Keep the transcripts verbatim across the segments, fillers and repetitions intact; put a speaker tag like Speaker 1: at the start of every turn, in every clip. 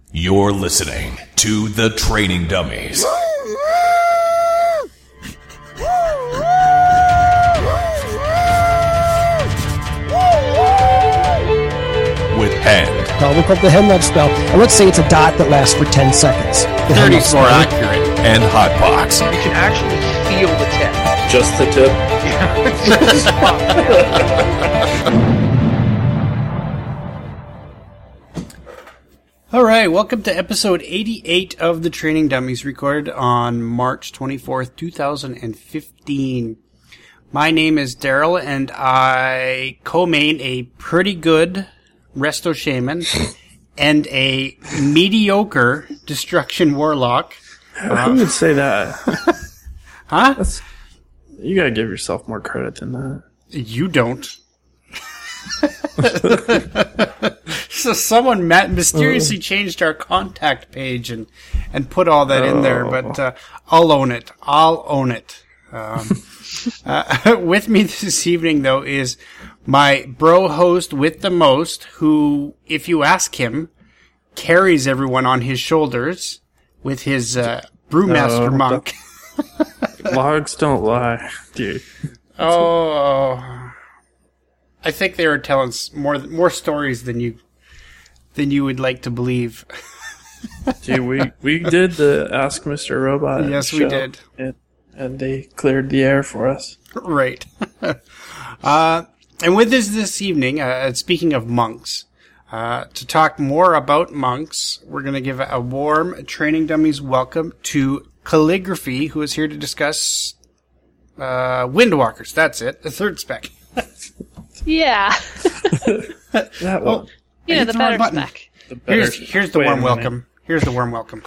Speaker 1: You're listening to The Training Dummies. With Hand.
Speaker 2: I'll look up the Hand Love spell, and let's say it's a dot that lasts for ten seconds.
Speaker 1: thirty's more accurate. And Hotbox.
Speaker 3: You can actually feel the tip.
Speaker 4: Just the tip?
Speaker 5: All right, welcome to episode eighty-eight of The Training Dummies, recorded on March twenty-fourth, two thousand fifteen. My name is Daryl, and I co-main a pretty good Resto Shaman and a mediocre Destruction Warlock.
Speaker 4: Uh, Who would say that?
Speaker 5: Huh?
Speaker 4: That's, you gotta give yourself more credit than that.
Speaker 5: You don't. So someone ma- mysteriously changed our contact page and, and put all that in there, but uh, I'll own it. I'll own it. Um, uh, with me this evening, though, is my bro host with the most, who, if you ask him, carries everyone on his shoulders with his uh, Brewmaster
Speaker 4: uh,
Speaker 5: monk.
Speaker 4: Logs don't lie, dude.
Speaker 5: Oh, I think they were telling s- more more stories than you than you would like to believe.
Speaker 4: Dude, we, we did the Ask Mister Robot
Speaker 5: Yes, we
Speaker 4: show,
Speaker 5: did.
Speaker 4: And, and they cleared the air for us.
Speaker 5: Right. uh, and with us this evening, uh, speaking of monks, uh, to talk more about monks, we're going to give a warm Training Dummies welcome to Calligraphy, who is here to discuss uh, Windwalkers. That's it, the third spec.
Speaker 6: Yeah.
Speaker 4: That one.
Speaker 6: You know,
Speaker 5: hit
Speaker 6: the
Speaker 5: the wrong
Speaker 6: better
Speaker 5: button.
Speaker 6: spec.
Speaker 4: The better-
Speaker 5: Here's, here's the
Speaker 4: Wait a
Speaker 5: warm
Speaker 4: minute.
Speaker 5: welcome. Here's the warm welcome.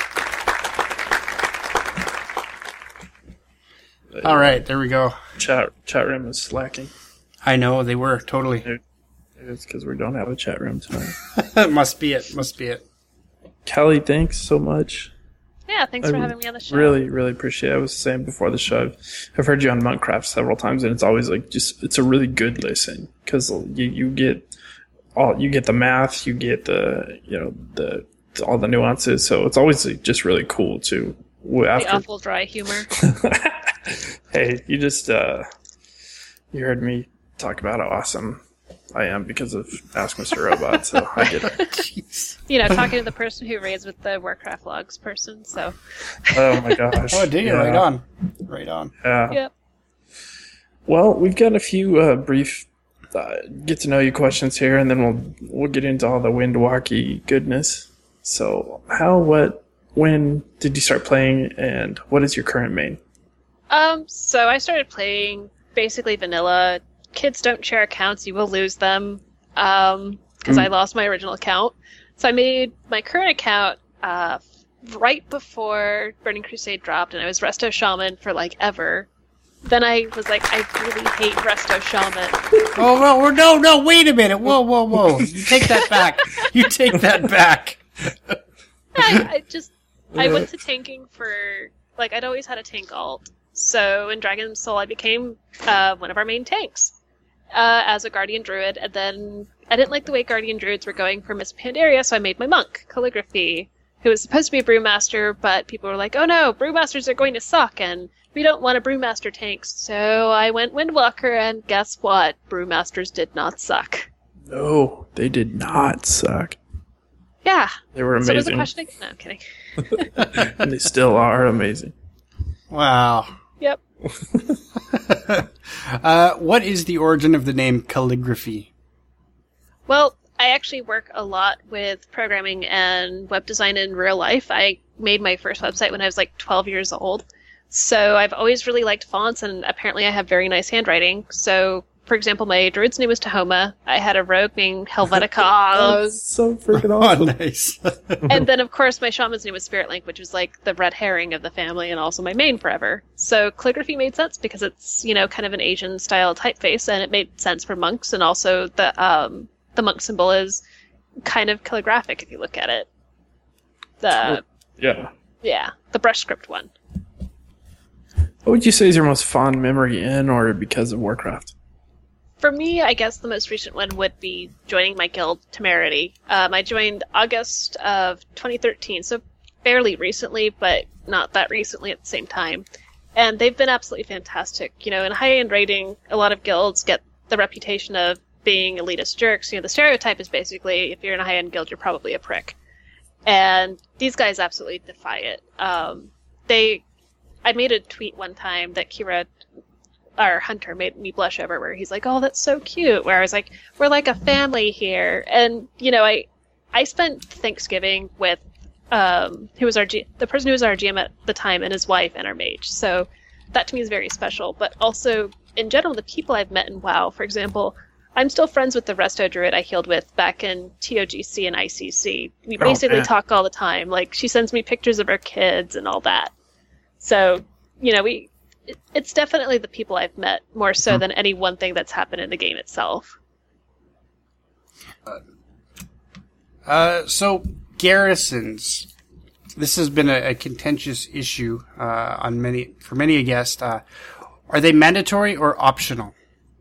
Speaker 5: All right, there we go.
Speaker 4: Chat, chat room is slacking.
Speaker 5: I know, they were, totally.
Speaker 4: It's because we don't have a chat room tonight.
Speaker 5: Must be it, must be it.
Speaker 4: Callie, thanks so much.
Speaker 6: Yeah, thanks
Speaker 4: I
Speaker 6: for having me on the show.
Speaker 4: Really, really appreciate it. I was saying before the show, I've, I've heard you on Monkcraft several times, and it's always like just it's a really good listen because you you get all you get the math, you get the you know the all the nuances, so it's always like, just really cool to
Speaker 6: The
Speaker 4: after.
Speaker 6: awful dry humor.
Speaker 4: Hey, you just uh, you heard me talk about how awesome I am because of Ask Mister Robot, so I get it.
Speaker 5: Jeez.
Speaker 6: You know, talking to the person who raised with the Warcraft logs person, so.
Speaker 4: Oh my gosh!
Speaker 5: Oh, dig it,
Speaker 4: Yeah.
Speaker 5: right on. Right on.
Speaker 4: Yeah.
Speaker 6: Yep.
Speaker 4: Well, we've got a few uh, brief uh, get to know you questions here, and then we'll we'll get into all the Windwalky goodness. So, how, what, when did you start playing, and what is your current main?
Speaker 6: Um, so I started playing basically vanilla. Kids don't share accounts, you will lose them. Um, because
Speaker 4: Mm.
Speaker 6: I lost my original account. So I made my current account, uh, right before Burning Crusade dropped, and I was Resto Shaman for, like, ever. Then I was like, I really hate Resto Shaman.
Speaker 5: Oh, no, we're- no, no, wait a minute. Whoa, whoa, whoa. You take that back. You take that back.
Speaker 6: I, I just, I went to tanking for, like, I'd always had a tank alt. So in Dragon's Soul, I became uh, one of our main tanks uh, as a Guardian Druid. And then I didn't like the way Guardian Druids were going for Miss Pandaria, so I made my monk, Calligraphy, who was supposed to be a Brewmaster, but people were like, oh no, Brewmasters are going to suck, and we don't want a Brewmaster tank. So I went Windwalker, and guess what? Brewmasters did not suck.
Speaker 4: No, they did not suck.
Speaker 6: Yeah.
Speaker 4: They were
Speaker 6: So was the
Speaker 4: amazing,
Speaker 6: question? No, I'm kidding.
Speaker 4: and they still are amazing.
Speaker 5: Wow.
Speaker 6: Yep.
Speaker 5: uh, what is the origin of the name Calligraphy?
Speaker 6: Well, I actually work a lot with programming and web design in real life. I made my first website when I was like twelve years old. So I've always really liked fonts, and apparently I have very nice handwriting. So, for example, my druid's name was Tahoma. I had a rogue named Helvetica.
Speaker 4: That's so freaking
Speaker 5: Oh,
Speaker 4: awesome.
Speaker 5: nice.
Speaker 6: And then, of course, my shaman's name was Spirit Link, which was like the red herring of the family and also my main forever. So calligraphy made sense because it's, you know, kind of an Asian-style typeface, and it made sense for monks, and also the um, the monk symbol is kind of calligraphic if you look at it. The
Speaker 4: Yeah.
Speaker 6: Yeah, the brush script one.
Speaker 4: What would you say is your most fond memory in or because of Warcraft?
Speaker 6: For me, I guess the most recent one would be joining my guild, Temerity. Um, I joined August of twenty thirteen, so fairly recently, but not that recently at the same time. And they've been absolutely fantastic. You know, in high-end raiding, a lot of guilds get the reputation of being elitist jerks. You know, the stereotype is basically, if you're in a high-end guild, you're probably a prick. And these guys absolutely defy it. Um, they, I made a tweet one time that Kira, our Hunter, made me blush over, where he's like, "Oh, that's so cute." Where I was like, "We're like a family here." And, you know, I, I spent Thanksgiving with Um, who was our G- the person who was our G M at the time, and his wife and our mage. So that to me is very special. But also, in general, the people I've met in WoW, for example, I'm still friends with the Resto Druid I healed with back in T O G C and I C C. We
Speaker 4: Oh,
Speaker 6: basically
Speaker 4: man.
Speaker 6: talk all the time. Like, she sends me pictures of her kids and all that. So, you know, we it, it's definitely the people I've met more so
Speaker 4: Mm-hmm.
Speaker 6: than any one thing that's happened in the game itself.
Speaker 5: Uh, so garrisons. This has been a, a contentious issue uh, on many for many a guest. Uh, are they mandatory or optional?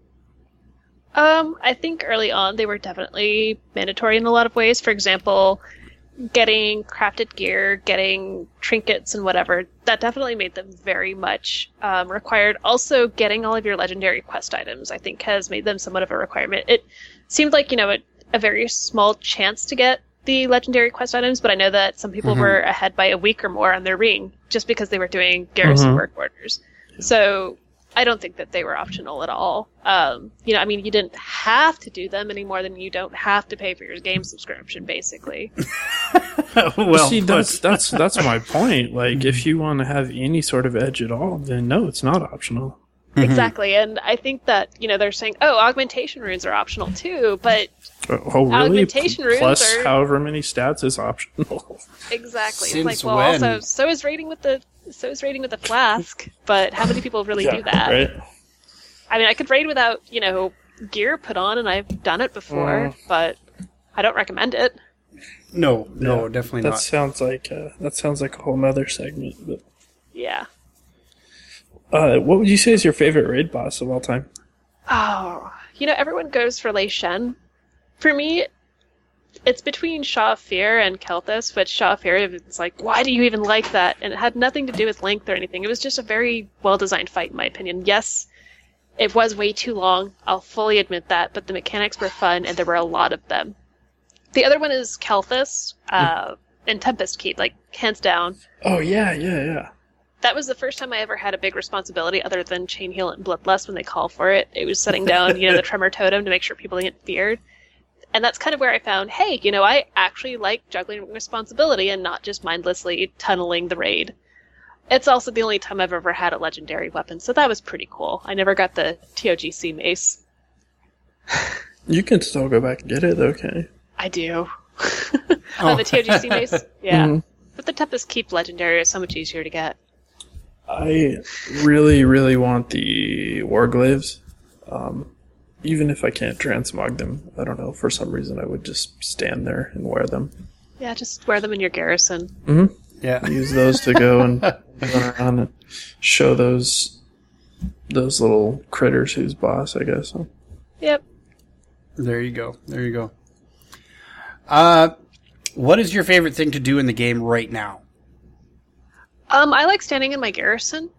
Speaker 6: Um, I think early on they were definitely mandatory in a lot of ways. For example, getting crafted gear, getting trinkets and whatever, that definitely made them very much um, required. Also, getting all of your legendary quest items, I think, has made them somewhat of a requirement. It seemed like, you know, a, a very small chance to get the legendary quest items, but I know that some people
Speaker 5: Mhm.
Speaker 6: were ahead by a week or more on their ring just because they were doing garrison
Speaker 4: Mhm.
Speaker 6: work orders. So I don't think that they were optional at all. Um, you know, I mean, you didn't have to do them any more than you don't have to pay for your game subscription, basically.
Speaker 5: well,
Speaker 4: See,
Speaker 5: but-
Speaker 4: that's that's that's my point. Like, if you want to have any sort of edge at all, then no, it's not optional.
Speaker 6: Exactly, and I think that, you know, they're saying, oh, augmentation runes are optional too, but
Speaker 4: Oh, really?
Speaker 6: Augmentation runes
Speaker 4: Plus,
Speaker 6: are-
Speaker 4: however many stats is optional.
Speaker 6: exactly.
Speaker 5: Since
Speaker 6: it's like, well,
Speaker 5: when?
Speaker 6: also, so is raiding with the so is raiding with the flask, but how many people really do that?
Speaker 4: Right?
Speaker 6: I mean, I could raid without, you know, gear put on, and I've done it before,
Speaker 4: Mm.
Speaker 6: but I don't recommend it.
Speaker 5: no, no,
Speaker 4: Yeah,
Speaker 5: definitely
Speaker 4: that
Speaker 5: not.
Speaker 4: sounds like uh, that sounds like a whole nother segment. But
Speaker 6: Yeah.
Speaker 4: uh, what would you say is your favorite raid boss of all time?
Speaker 6: Oh, you know, everyone goes for Lei Shen. For me, it's between Shaw of Fear and Kelthus, which Shaw of Fear is like, why do you even like that? And it had nothing to do with length or anything. It was just a very well-designed fight, in my opinion. Yes, it was way too long. I'll fully admit that, but the mechanics were fun, and there were a lot of them. The other one is Kelthus uh, and Tempest Keep, like, hands down.
Speaker 4: Oh yeah, yeah, yeah.
Speaker 6: That was the first time I ever had a big responsibility other than Chain Heal and Bloodlust when they call for it. It was setting down, you know, the Tremor Totem to make sure people didn't get feared. And that's kind of where I found, hey, you know, I actually like juggling responsibility and not just mindlessly tunneling the raid. It's also the only time I've ever had a legendary weapon, so that was pretty cool. I never got the T O G C mace.
Speaker 4: You can still go back and get it, okay?
Speaker 6: I do. Oh, the T O G C mace? Yeah.
Speaker 4: Mhm.
Speaker 6: But the Tempest Keep legendary is so much easier to get.
Speaker 4: I really, really want the Warglaives. Um, even if I can't transmog them, I don't know, for some reason I would just stand there and wear them.
Speaker 6: Yeah, just wear them in your garrison.
Speaker 4: Mm-hmm.
Speaker 5: Yeah.
Speaker 4: Use those to go and run around and show those those little critters who's boss, I guess. Huh?
Speaker 6: Yep.
Speaker 5: There you go. There you go. Uh, what is your favorite thing to do in the game right now?
Speaker 6: Um, I like standing in my garrison.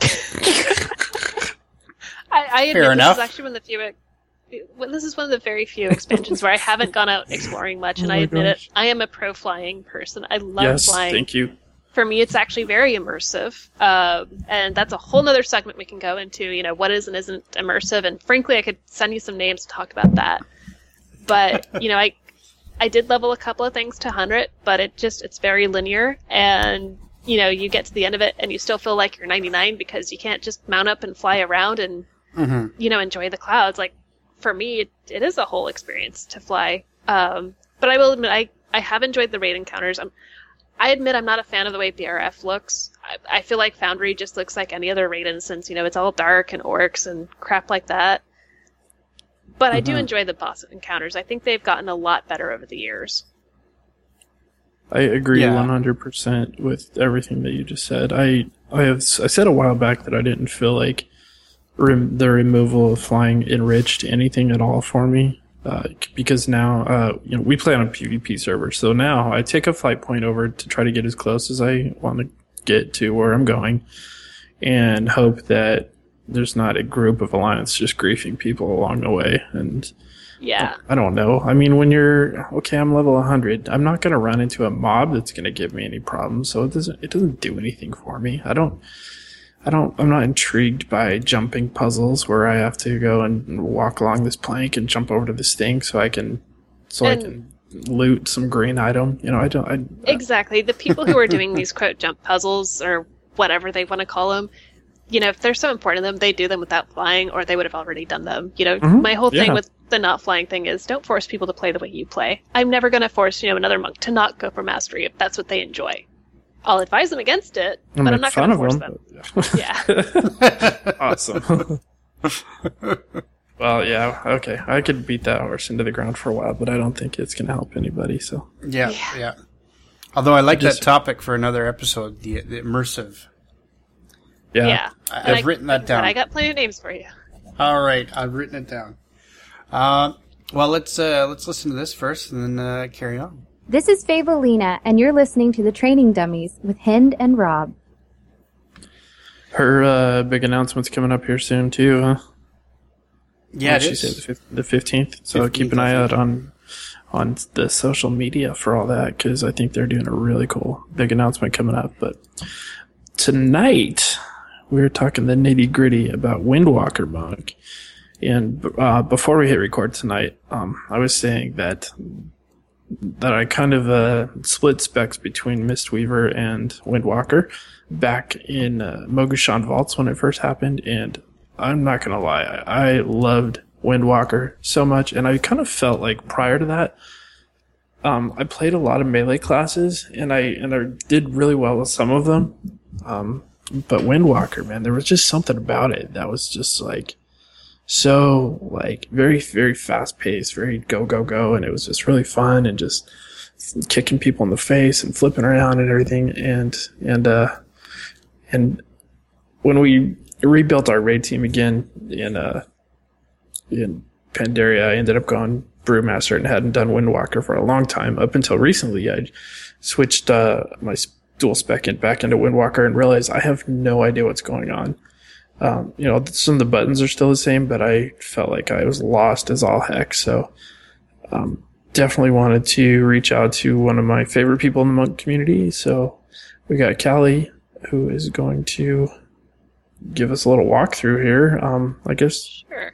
Speaker 6: I, I admit
Speaker 5: Fair
Speaker 6: this
Speaker 5: enough.
Speaker 6: is actually one of the few. Well, this is one of the very few expansions where I haven't gone out exploring much, and
Speaker 4: Oh
Speaker 6: I
Speaker 4: my
Speaker 6: admit
Speaker 4: gosh.
Speaker 6: it. I am a pro flying person. I love
Speaker 4: Yes,
Speaker 6: flying.
Speaker 4: thank you.
Speaker 6: For me, it's actually very immersive, um, and that's a whole nother segment we can go into. You know, what is and isn't immersive, and frankly, I could send you some names to talk about that. But you know, I I did level a couple of things to one hundred, but it just it's very linear, and you know, you get to the end of it and you still feel like you're ninety-nine because you can't just mount up and fly around and
Speaker 5: Mm-hmm.
Speaker 6: you know, enjoy the clouds. Like, for me, it, it is a whole experience to fly. Um, but I will admit, I, I have enjoyed the raid encounters. I'm, I admit I'm not a fan of the way B R F looks. I, I feel like Foundry just looks like any other raid instance. You know, it's all dark and orcs and crap like that. But I do
Speaker 5: Mhm.
Speaker 6: enjoy the boss encounters. I think they've gotten a lot better over the years.
Speaker 4: I agree
Speaker 5: Yeah.
Speaker 4: one hundred percent with everything that you just said. I I have I said a while back that I didn't feel like rem- the removal of flying enriched anything at all for me. Uh, because now, uh, you know, we play on a PvP server, so now I take a flight point over to try to get as close as I want to get to where I'm going, and hope that there's not a group of Alliance just griefing people along the way. And
Speaker 6: Yeah.
Speaker 4: I don't know. I mean, when you're okay, I'm level one hundred. I'm not going to run into a mob that's going to give me any problems, so it doesn't. It doesn't do anything for me. I don't. I don't, I'm not intrigued by jumping puzzles where I have to go and walk along this plank and jump over to this thing so I can, so
Speaker 6: And-
Speaker 4: I can loot some green item. You know, I don't, I,
Speaker 6: Exactly. The people who are doing these quote jump puzzles or whatever they want to call them, you know, if they're so important to them, they do them without flying, or they would have already done them. You know,
Speaker 4: Mhm,
Speaker 6: my whole thing
Speaker 4: yeah.
Speaker 6: with the not flying thing is don't force people to play the way you play. I'm never going to force, you know, another monk to not go for mastery if that's what they enjoy. I'll advise them against it,
Speaker 4: I
Speaker 6: but
Speaker 4: make
Speaker 6: I'm not
Speaker 4: fun
Speaker 6: going to
Speaker 4: of
Speaker 6: force
Speaker 4: them.
Speaker 6: them. Yeah.
Speaker 4: Awesome. Well, yeah, okay. I could beat that horse into the ground for a while, but I don't think it's going to help anybody, so.
Speaker 5: Yeah,
Speaker 6: Yeah.
Speaker 5: yeah. Although I like
Speaker 4: Just-
Speaker 5: that topic for another episode, the the immersive.
Speaker 4: Yeah.
Speaker 6: Yeah.
Speaker 5: I-
Speaker 6: And
Speaker 5: I've written that
Speaker 6: but
Speaker 5: down.
Speaker 6: I got plenty of names for you.
Speaker 5: All right, I've written it down. Uh, well, let's uh, let's listen to this first, and then uh, carry on.
Speaker 7: This is Favolina, and you're listening to The Training Dummies with Hind and Rob.
Speaker 4: Her uh, big announcement's coming up here soon, too, huh?
Speaker 5: Yeah,
Speaker 4: What
Speaker 5: it
Speaker 4: did she
Speaker 5: is.
Speaker 4: say, the fif- the fifteenth. So
Speaker 5: fifteenth,
Speaker 4: keep an
Speaker 5: I
Speaker 4: eye
Speaker 5: think.
Speaker 4: out on on the social media for all that, because I think they're doing a really cool big announcement coming up. But tonight we were talking the nitty gritty about Windwalker Monk, and uh, before we hit record tonight, um, I was saying that that I kind of uh, split specs between Mistweaver and Windwalker back in uh, Mogushan Vaults when it first happened, and I'm not gonna lie, I, I loved Windwalker so much, and I kind of felt like prior to that, um, I played a lot of melee classes, and I and I did really well with some of them, um, but Windwalker, man, there was just something about it that was just like so like very very fast paced, very go go go, and it was just really fun and just kicking people in the face and flipping around and everything, and and uh and when we rebuilt our raid team again in uh in Pandaria, I ended up going Brewmaster and hadn't done Windwalker for a long time. Up until recently, I switched uh my dual spec in back into Windwalker and realized I have no idea what's going on. Um, you know, some of the buttons are still the same, but I felt like I was lost as all heck. So, um, definitely wanted to reach out to one of my favorite people in the monk community. So we got Callie, who is going to give us a little walkthrough here. Um, I guess
Speaker 6: Sure.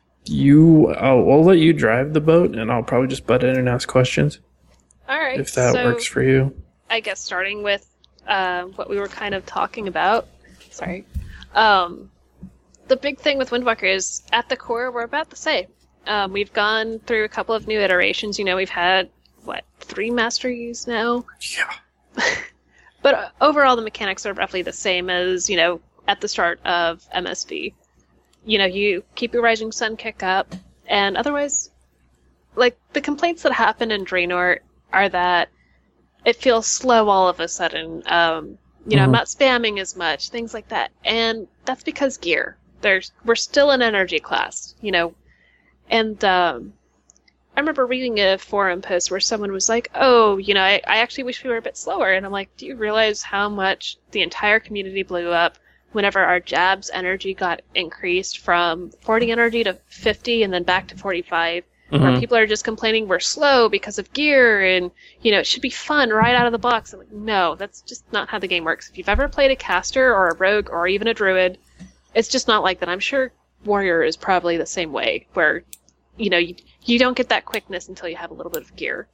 Speaker 4: you, I'll, I'll let you drive the boat, and I'll probably just butt in and ask questions
Speaker 6: All right.
Speaker 4: if that
Speaker 6: so
Speaker 4: works for you.
Speaker 6: I guess starting with uh, what we were kind of talking about. Sorry. Um, the big thing with Windwalker is, at the core, we're about the same. Um, we've gone through a couple of new iterations. You know, we've had, what, three masteries now?
Speaker 4: Yeah.
Speaker 6: But uh, overall, the mechanics are roughly the same as, you know, at the start of M S V. You know, you keep your Rising Sun kick up, and otherwise, like, the complaints that happen in Draenor are that it feels slow all of a sudden. Um, you know,
Speaker 4: Mhm.
Speaker 6: I'm not spamming as much, things like that. And that's because gear. There's, we're still an energy class, you know. And um, I remember reading a forum post where someone was like, oh, you know, I, I actually wish we were a bit slower. And I'm like, do you realize how much the entire community blew up whenever our jabs energy got increased from forty energy to fifty and then back to forty-five? Where
Speaker 4: Mhm.
Speaker 6: people are just complaining we're slow because of gear and, you know, it should be fun right out of the box. I'm like, no, that's just not how the game works. If you've ever played a caster or a rogue or even a druid, it's just not like that. I'm sure warrior is probably the same way, where, you know, you, you don't get that quickness until you have a little bit of gear.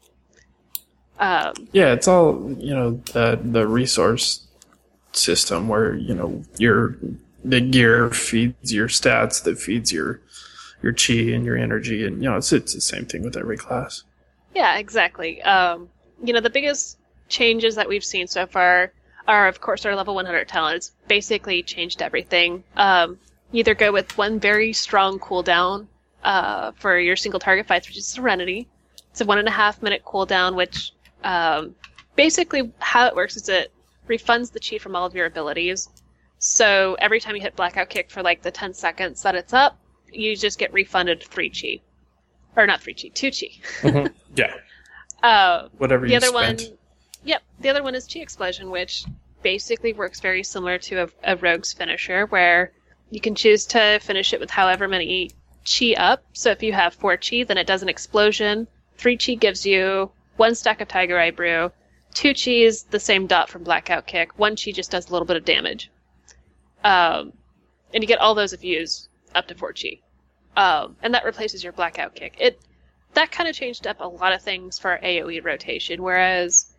Speaker 6: Um,
Speaker 4: Yeah, it's all, you know, the the resource system where, you know, your the gear feeds your stats, that feeds your your chi and your energy, and, you know, it's it's the same thing with every class.
Speaker 6: Yeah, exactly. Um, you know, the biggest changes that we've seen so far are, of course, our level one hundred talent. It's basically changed everything. Um, you either go with one very strong cooldown uh, for your single target fights, which is Serenity. It's a one and a half minute cooldown, which um, basically how it works is it refunds the chi from all of your abilities. So every time you hit Blackout Kick for like the ten seconds that it's up, you just get refunded three chi. Or not three chi, two chi.
Speaker 4: Mm-hmm. Yeah.
Speaker 6: Uh,
Speaker 4: Whatever
Speaker 6: the
Speaker 4: you
Speaker 6: other
Speaker 4: spent.
Speaker 6: one, yep. The other one is Chi Explosion, which basically works very similar to a, a rogue's finisher, where you can choose to finish it with however many chi up. So if you have four chi, then it does an explosion. Three chi gives you one stack of Tiger Eye Brew. Two chi is the same dot from Blackout Kick. One chi just does a little bit of damage. Um, and you get all those if you use up to four chi. Um, and that replaces your Blackout Kick. It that kind of changed up a lot of things for our AoE rotation, whereas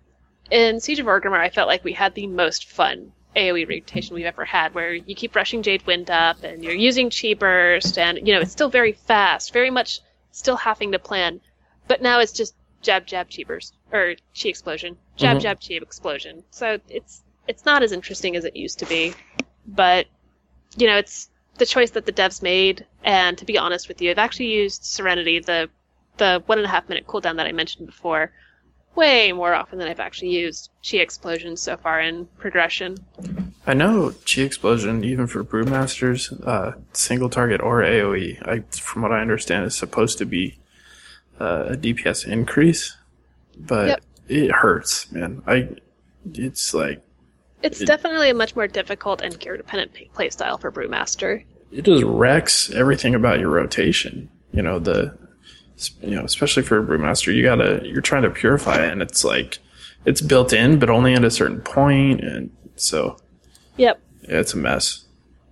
Speaker 6: in Siege of Orgrimmar, I felt like we had the most fun AoE rotation we've ever had, where you keep rushing Jade Wind up, and you're using Chi Burst, and, you know, it's still very fast, very much still having to plan, but now it's just jab, jab, Chi Burst, or Chi Explosion, jab,
Speaker 4: Mhm.
Speaker 6: jab, Chi Explosion. So it's it's not as interesting as it used to be, but, you know, it's the choice that the devs made, and to be honest with you, I've actually used Serenity, the the one and a half minute cooldown that I mentioned before, way more often than I've actually used Chi Explosion so far in progression.
Speaker 4: I know Chi Explosion, even for Brewmasters, uh, single target or AoE, I, from what I understand, is supposed to be uh, a D P S increase, but
Speaker 6: Yep.
Speaker 4: it hurts, man. I, it's like,
Speaker 6: It's
Speaker 4: It-
Speaker 6: definitely a much more difficult and gear-dependent p- playstyle for Brewmaster.
Speaker 4: it just wrecks everything about your rotation. You know, the, you know, especially for a Brewmaster, you gotta, you're trying to purify it, and it's like, it's built in, but only at a certain point, and so,
Speaker 6: Yep.
Speaker 4: yeah, it's a mess.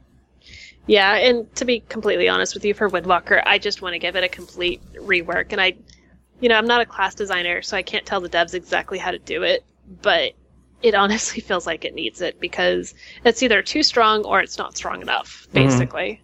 Speaker 6: Yeah, and to be completely honest with you, for Windwalker, I just want to give it a complete rework. And I, you know, I'm not a class designer, so I can't tell the devs exactly how to do it, but it honestly feels like it needs it, because it's either too strong or it's not strong enough, basically.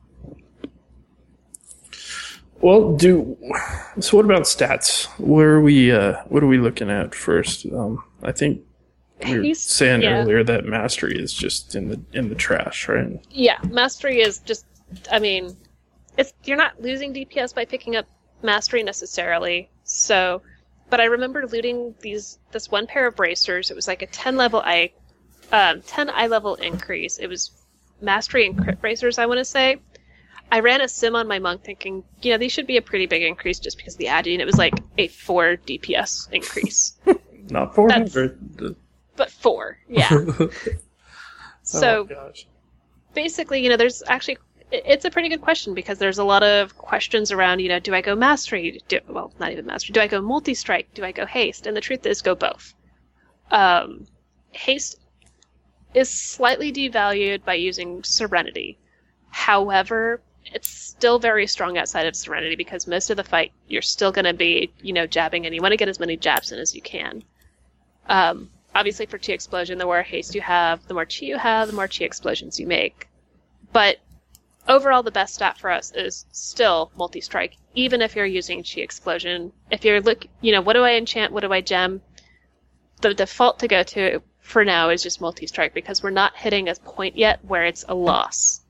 Speaker 4: Well, do so. What about stats? Where are we? Uh, what are we looking at first? Um, I think we were
Speaker 6: He's-
Speaker 4: saying
Speaker 6: yeah.
Speaker 4: earlier that mastery is just in the in the trash, right?
Speaker 6: Yeah, Mastery is just, I mean, it's you're not losing D P S by picking up Mastery necessarily, so, but I remember looting these this one pair of bracers. It was like a ten level eye, um, ten eye level increase. It was Mastery and crit bracers, I want to say. I ran a sim on my monk thinking, you know, these should be a pretty big increase just because of the agi, and it was like a four D P S increase.
Speaker 4: Not four hundred.
Speaker 6: But four, yeah. So
Speaker 4: oh my gosh.
Speaker 6: basically, you know, there's actually, it- it's a pretty good question, because there's a lot of questions around, you know, do I go Mastery? Do, well, not even Mastery. Do I go Multi-Strike? Do I go Haste? And the truth is, go both. Um, Haste is slightly devalued by using Serenity. However, it's still very strong outside of Serenity, because most of the fight, you're still going to be, you know, jabbing, and you want to get as many jabs in as you can. Um, obviously, for Chi Explosion, the more haste you have, the more Chi you have, the more Chi Explosions you make. But overall, the best stat for us is still Multi-Strike, even if you're using Chi Explosion. If you're look, you know, what do I enchant, what do I gem? The default to go to for now is just Multi-Strike, because we're not hitting a point yet where it's a loss.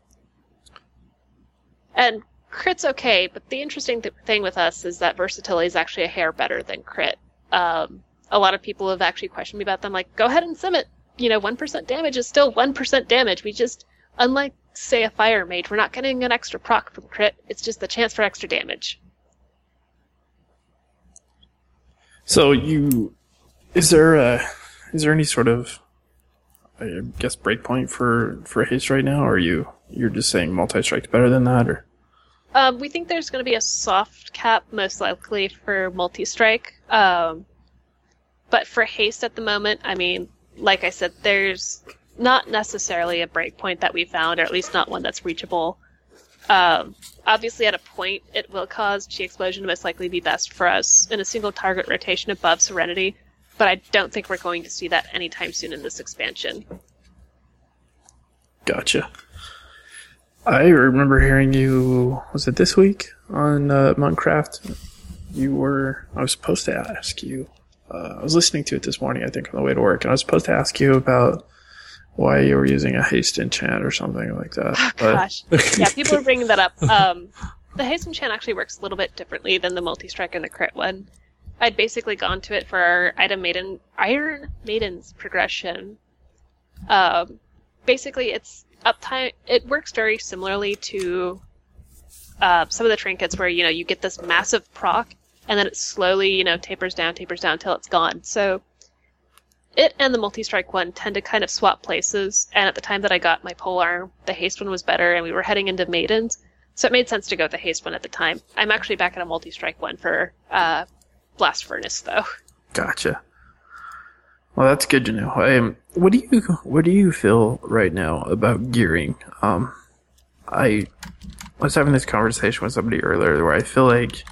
Speaker 6: And crit's okay, but the interesting th- thing with us is that versatility is actually a hair better than crit. Um, a lot of people have actually questioned me about them, like, go ahead and sim it. You know, one percent damage is still one percent damage. We just, unlike, say, a fire mage, we're not getting an extra proc from crit. It's just the chance for extra damage.
Speaker 4: So you, is there a, is there any sort of, I guess, breakpoint for for haste right now, or are you you're just saying multi-strike's better than that, or?
Speaker 6: Um, we think there's going to be a soft cap, most likely, for multi-strike. Um, but for haste at the moment, I mean, like I said, there's not necessarily a breakpoint that we found, or at least not one that's reachable. Um, obviously, at a point, it will cause Chi Explosion to most likely be best for us in a single target rotation above Serenity, but I don't think we're going to see that anytime soon in this expansion.
Speaker 4: Gotcha. I remember hearing you, was it this week on uh, Montcraft? You were, I was supposed to ask you, uh, I was listening to it this morning, I think, on the way to work, and I was supposed to ask you about why you were using a haste enchant or something like that.
Speaker 6: Oh,
Speaker 4: but-
Speaker 6: gosh. Yeah, people are bringing that up. Um, the haste enchant actually works a little bit differently than the multi-strike and the crit one. I'd basically gone to it for our Item Maiden, Iron Maiden's progression. Um, basically it's uptime. It works very similarly to uh, some of the trinkets where, you know, you get this massive proc and then it slowly, you know, tapers down, tapers down until it's gone. So it and the multi-strike one tend to kind of swap places. And at the time that I got my polearm, the haste one was better and we were heading into maidens. So it made sense to go with the haste one at the time. I'm actually back at a multi-strike one for uh, blast furnace though.
Speaker 4: Gotcha. Well, that's good to know. Um, what do you what do you feel right now about gearing? Um, I was having this conversation with somebody earlier where I feel like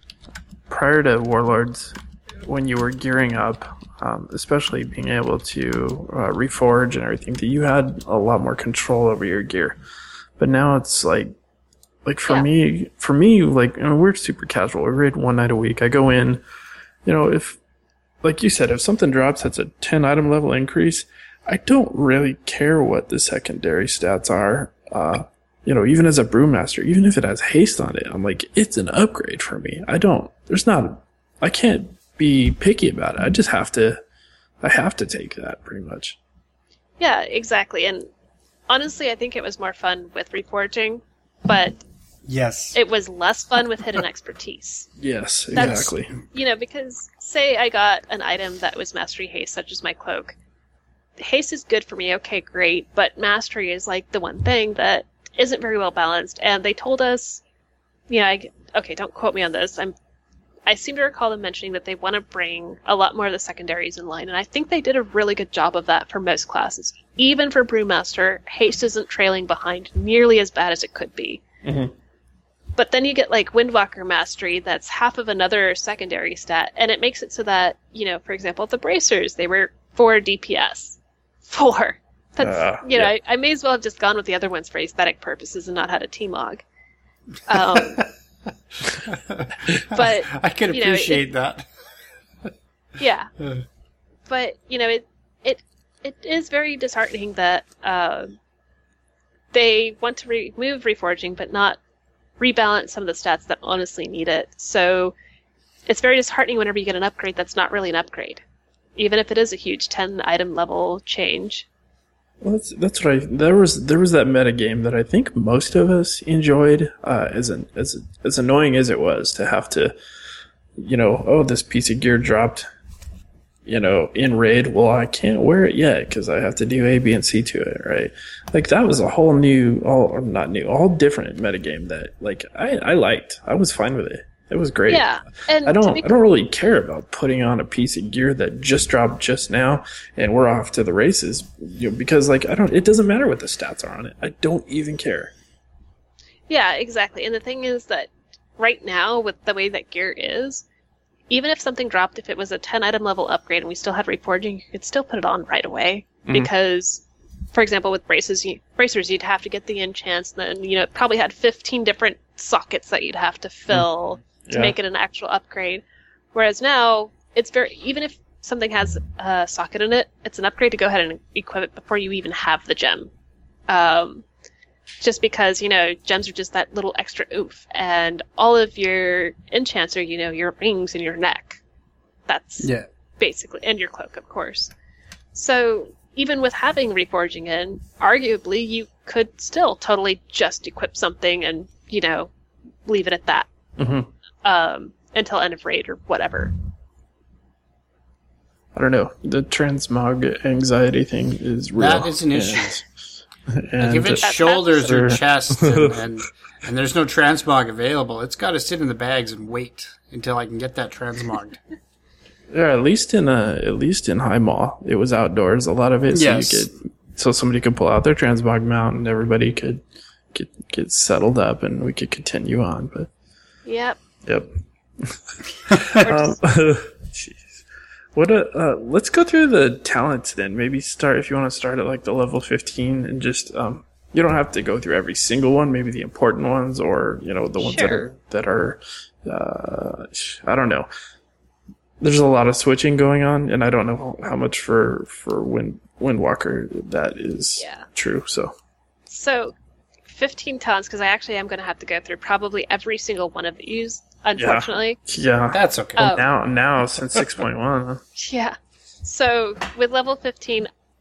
Speaker 4: prior to Warlords, when you were gearing up, um, especially being able to uh, reforge and everything, that you had a lot more control over your gear. But now it's like, like for
Speaker 6: Yeah.
Speaker 4: me, for me, like, you know, we're super casual. We raid one night a week. I go in, you know, if, like you said, if something drops that's a ten item level increase, I don't really care what the secondary stats are. Uh, you know, even as a brewmaster, even if it has haste on it, I'm like, it's an upgrade for me. I don't, there's not, I can't be picky about it. I just have to, I have to take that pretty much.
Speaker 6: Yeah, exactly. And honestly, I think it was more fun with reforging, but
Speaker 5: Yes.
Speaker 6: it was less fun with hidden expertise.
Speaker 4: Yes,
Speaker 6: That's-
Speaker 4: exactly.
Speaker 6: You know, because say I got an item that was mastery haste, such as my cloak. Haste is good for me, okay, great, but mastery is like the one thing that isn't very well balanced. And they told us, you know, I, okay, don't quote me on this. I'm, I seem to recall them mentioning that they want to bring a lot more of the secondaries in line, and I think they did a really good job of that for most classes. Even for Brewmaster, haste isn't trailing behind nearly as bad as it could be.
Speaker 4: Mm-hmm.
Speaker 6: But then you get like Windwalker Mastery that's half of another secondary stat, and it makes it so that, you know, for example, the Bracers, they were four D P S. Four. That's,
Speaker 4: Uh,
Speaker 6: you know,
Speaker 4: yeah.
Speaker 6: I, I may as well have just gone with the other ones for aesthetic purposes and not had a T-Mog. Um, but,
Speaker 5: I can
Speaker 6: you know,
Speaker 5: appreciate
Speaker 6: it-
Speaker 5: that.
Speaker 6: yeah. But, you know, it it it is very disheartening that uh, they want to remove reforging but not rebalance some of the stats that honestly need it. So it's very disheartening whenever you get an upgrade that's not really an upgrade, even if it is a huge ten item level change.
Speaker 4: Well, that's that's what I. There was there was that meta game that I think most of us enjoyed. Uh, as an, as as annoying as it was to have to, you know, oh, this piece of gear dropped, you know, in raid. Well, I can't wear it yet because I have to do A, B, and C to it, right? Like that was a whole new, all or not new, all different meta game that like I I liked. I was fine with it. It was great.
Speaker 6: Yeah, and
Speaker 4: I
Speaker 6: to
Speaker 4: don't
Speaker 6: be-
Speaker 4: I don't really care about putting on a piece of gear that just dropped just now and we're off to the races, you know, because like I don't it doesn't matter what the stats are on it. I don't even care.
Speaker 6: Yeah, exactly. And the thing is that right now, with the way that gear is, even if something dropped, if it was a ten item level upgrade and we still had reforging, you could still put it on right away.
Speaker 4: Mhm.
Speaker 6: Because, for example, with braces, you, bracers, you'd have to get the enchants, and then, you know, it probably had fifteen different sockets that you'd have to fill to
Speaker 4: Yeah.
Speaker 6: make it an actual upgrade. Whereas now, it's very, even if something has a socket in it, it's an upgrade to go ahead and equip it before you even have the gem. Um, just because, you know, gems are just that little extra oomph, and all of your enchants are, you know, your rings and your neck. That's
Speaker 5: Yeah.
Speaker 6: basically, and your cloak, of course. So, even with having reforging in, arguably you could still totally just equip something and, you know, leave it at that.
Speaker 4: Mm-hmm.
Speaker 6: Um, until end of raid or whatever.
Speaker 4: I don't know. The transmog anxiety thing is real.
Speaker 5: That is an
Speaker 4: And-
Speaker 5: issue.
Speaker 4: and
Speaker 5: Like if it's
Speaker 6: That-
Speaker 5: shoulders or
Speaker 4: that's-
Speaker 5: chest and, and and there's no transmog available, it's got to sit in the bags and wait until I can get that transmogged.
Speaker 4: yeah, at least in uh, at least in High Mall, it was outdoors. A lot of it, so
Speaker 5: Yes.
Speaker 4: you could, so somebody could pull out their transmog mount and everybody could get get settled up and we could continue on. But
Speaker 6: Yep.
Speaker 4: yep.
Speaker 6: Or
Speaker 4: Um,
Speaker 6: just-
Speaker 4: jeez. What a, uh, let's go through the talents then. Maybe start, if you want to start at like the level fifteen and just, um, you don't have to go through every single one, maybe the important ones or, you know, the ones that
Speaker 6: Sure.
Speaker 4: are, that are, uh, I don't know. There's a lot of switching going on and I don't know how much for, for Wind, Windwalker that is
Speaker 6: Yeah.
Speaker 4: true. So,
Speaker 6: So, fifteen tons, because I actually am going to have to go through probably every single one of these, unfortunately.
Speaker 4: yeah.
Speaker 5: That's okay.
Speaker 6: Oh.
Speaker 4: Now, now since six point one, huh?
Speaker 6: Yeah. So, with level fifteen,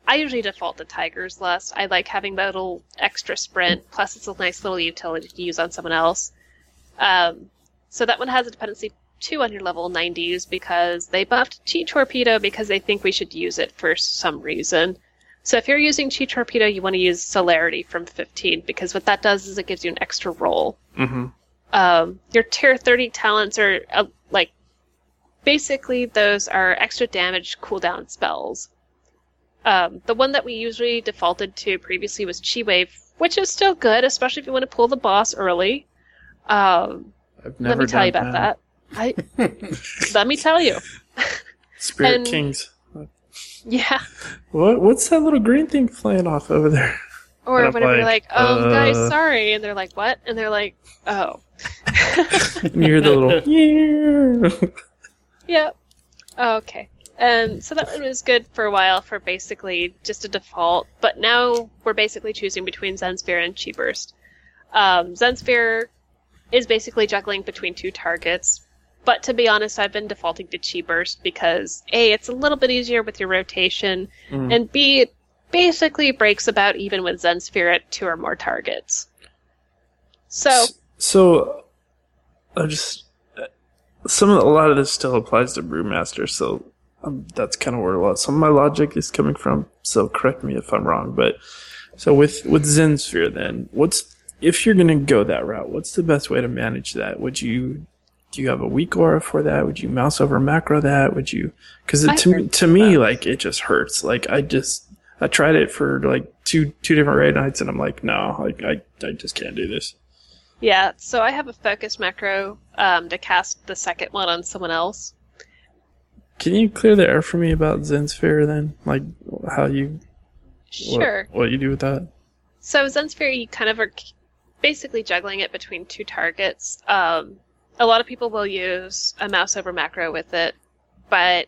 Speaker 6: I usually default to Tiger's Lust. I like having that little extra sprint, plus it's a nice little utility to use on someone else. Um, so that one has a dependency two on your level nineties because they buffed Chi Torpedo because they think we should use it for some reason. So if you're using Chi Torpedo, you want to use Celerity from fifteen because what that does is it gives you an extra roll.
Speaker 4: Mm-hmm.
Speaker 6: Um, your tier thirty talents are uh, like basically those are extra damage cooldown spells. Um, the one that we usually defaulted to previously was Chi Wave, which is still good, especially if you want to pull the boss early. Um,
Speaker 4: I've never
Speaker 6: let me tell you
Speaker 4: done
Speaker 6: about that. I let me tell you.
Speaker 4: Spirit
Speaker 6: And-
Speaker 4: Kings.
Speaker 6: Yeah.
Speaker 4: What? What's that little green thing flying off over there?
Speaker 6: Or
Speaker 4: And I'm
Speaker 6: whenever you're
Speaker 4: like,
Speaker 6: like, um, guys,
Speaker 4: uh,
Speaker 6: sorry, and they're like, what? And they're like, oh.
Speaker 4: And you hear the little yeah.
Speaker 6: Yep. Okay. And so that one was good for a while for basically just a default, but now we're basically choosing between Zensphere and Chi Burst. Um, Zensphere is basically juggling between two targets, but to be honest, I've been defaulting to Chi Burst because A, it's a little bit easier with your rotation,
Speaker 4: Mm.
Speaker 6: and B, it basically breaks about even with Zensphere at two or more targets. So,
Speaker 4: So, I just some of, a lot of this still applies to Brewmaster, so um, that's kind of where a lot some of my logic is coming from. So correct me if I'm wrong, but so with with Zensphere, then what's if you're gonna go that route? What's the best way to manage that? Would you do you have a weak aura for that? Would you mouse over macro that? Would you? Because
Speaker 6: I
Speaker 4: to me,
Speaker 6: heard
Speaker 4: to me,
Speaker 6: that.
Speaker 4: like it just hurts. Like I just I tried it for like two two different raid nights, and I'm like, no, like I I just can't do this.
Speaker 6: yeah, so I have a focus macro um, to cast the second one on someone else.
Speaker 4: Can you clear the air for me about Zensphere then? Like how you
Speaker 6: Sure.
Speaker 4: what, what you do with that?
Speaker 6: So Zensphere, you kind of are basically juggling it between two targets. Um, a lot of people will use a mouse over macro with it, but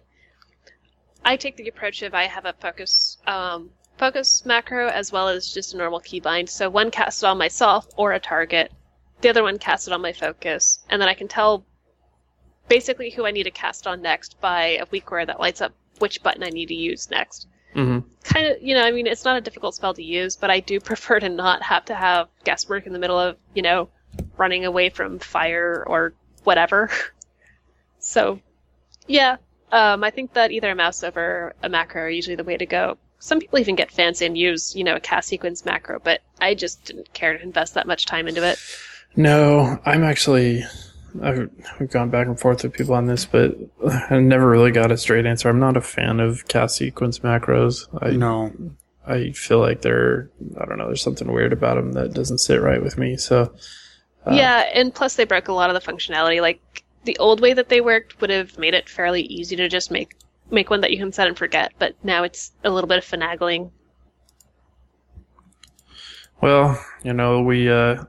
Speaker 6: I take the approach of I have a focus um, focus macro as well as just a normal keybind. So one casted on myself or a target, the other one casted on my focus, and then I can tell basically who I need to cast on next by a weak aura that lights up which button I need to use next.
Speaker 4: Mm-hmm.
Speaker 6: Kind of, you know, I mean, it's not a difficult spell to use, but I do prefer to not have to have guesswork in the middle of, you know, running away from fire or whatever. So, yeah, um, I think that either a mouse over a macro are usually the way to go. Some people even get fancy and use, you know, a cast sequence macro, but I just didn't care to invest that much time into it.
Speaker 4: No, I'm actually I've, I've gone back and forth with people on this, but I never really got a straight answer. I'm not a fan of cast sequence macros. I
Speaker 5: No.
Speaker 4: I feel like they're I don't know. There's something weird about them that doesn't sit right with me. So uh,
Speaker 6: Yeah, and plus they broke a lot of the functionality. Like, the old way that they worked would have made it fairly easy to just make make one that you can set and forget, but now it's a little bit of finagling.
Speaker 4: well, you know, we uh,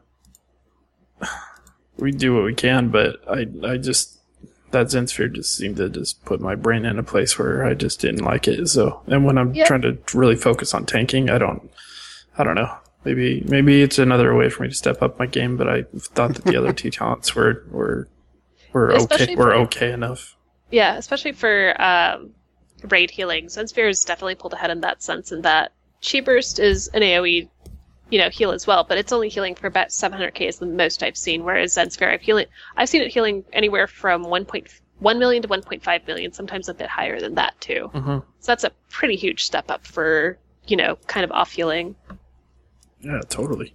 Speaker 4: we do what we can, but I I just that Zensphere just seemed to just put my brain in a place where I just didn't like it. So, and when I'm
Speaker 6: Yep.
Speaker 4: trying to really focus on tanking, I don't, I don't know. Maybe maybe it's another way for me to step up my game, but I thought that the other two talents were were were okay
Speaker 6: Especially
Speaker 4: were
Speaker 6: for-
Speaker 4: okay enough.
Speaker 6: Yeah, especially for um, raid healing. Zensphere is definitely pulled ahead in that sense, in that Chi Burst is an AoE, you know, heal as well, but it's only healing for about seven hundred K is the most I've seen, whereas Zensphere, I've, healing, I've seen it healing anywhere from one point one million to one point five million, sometimes a bit higher than that, too.
Speaker 4: Mm-hmm.
Speaker 6: So that's a pretty huge step up for, you know, kind of off healing.
Speaker 4: Yeah, totally.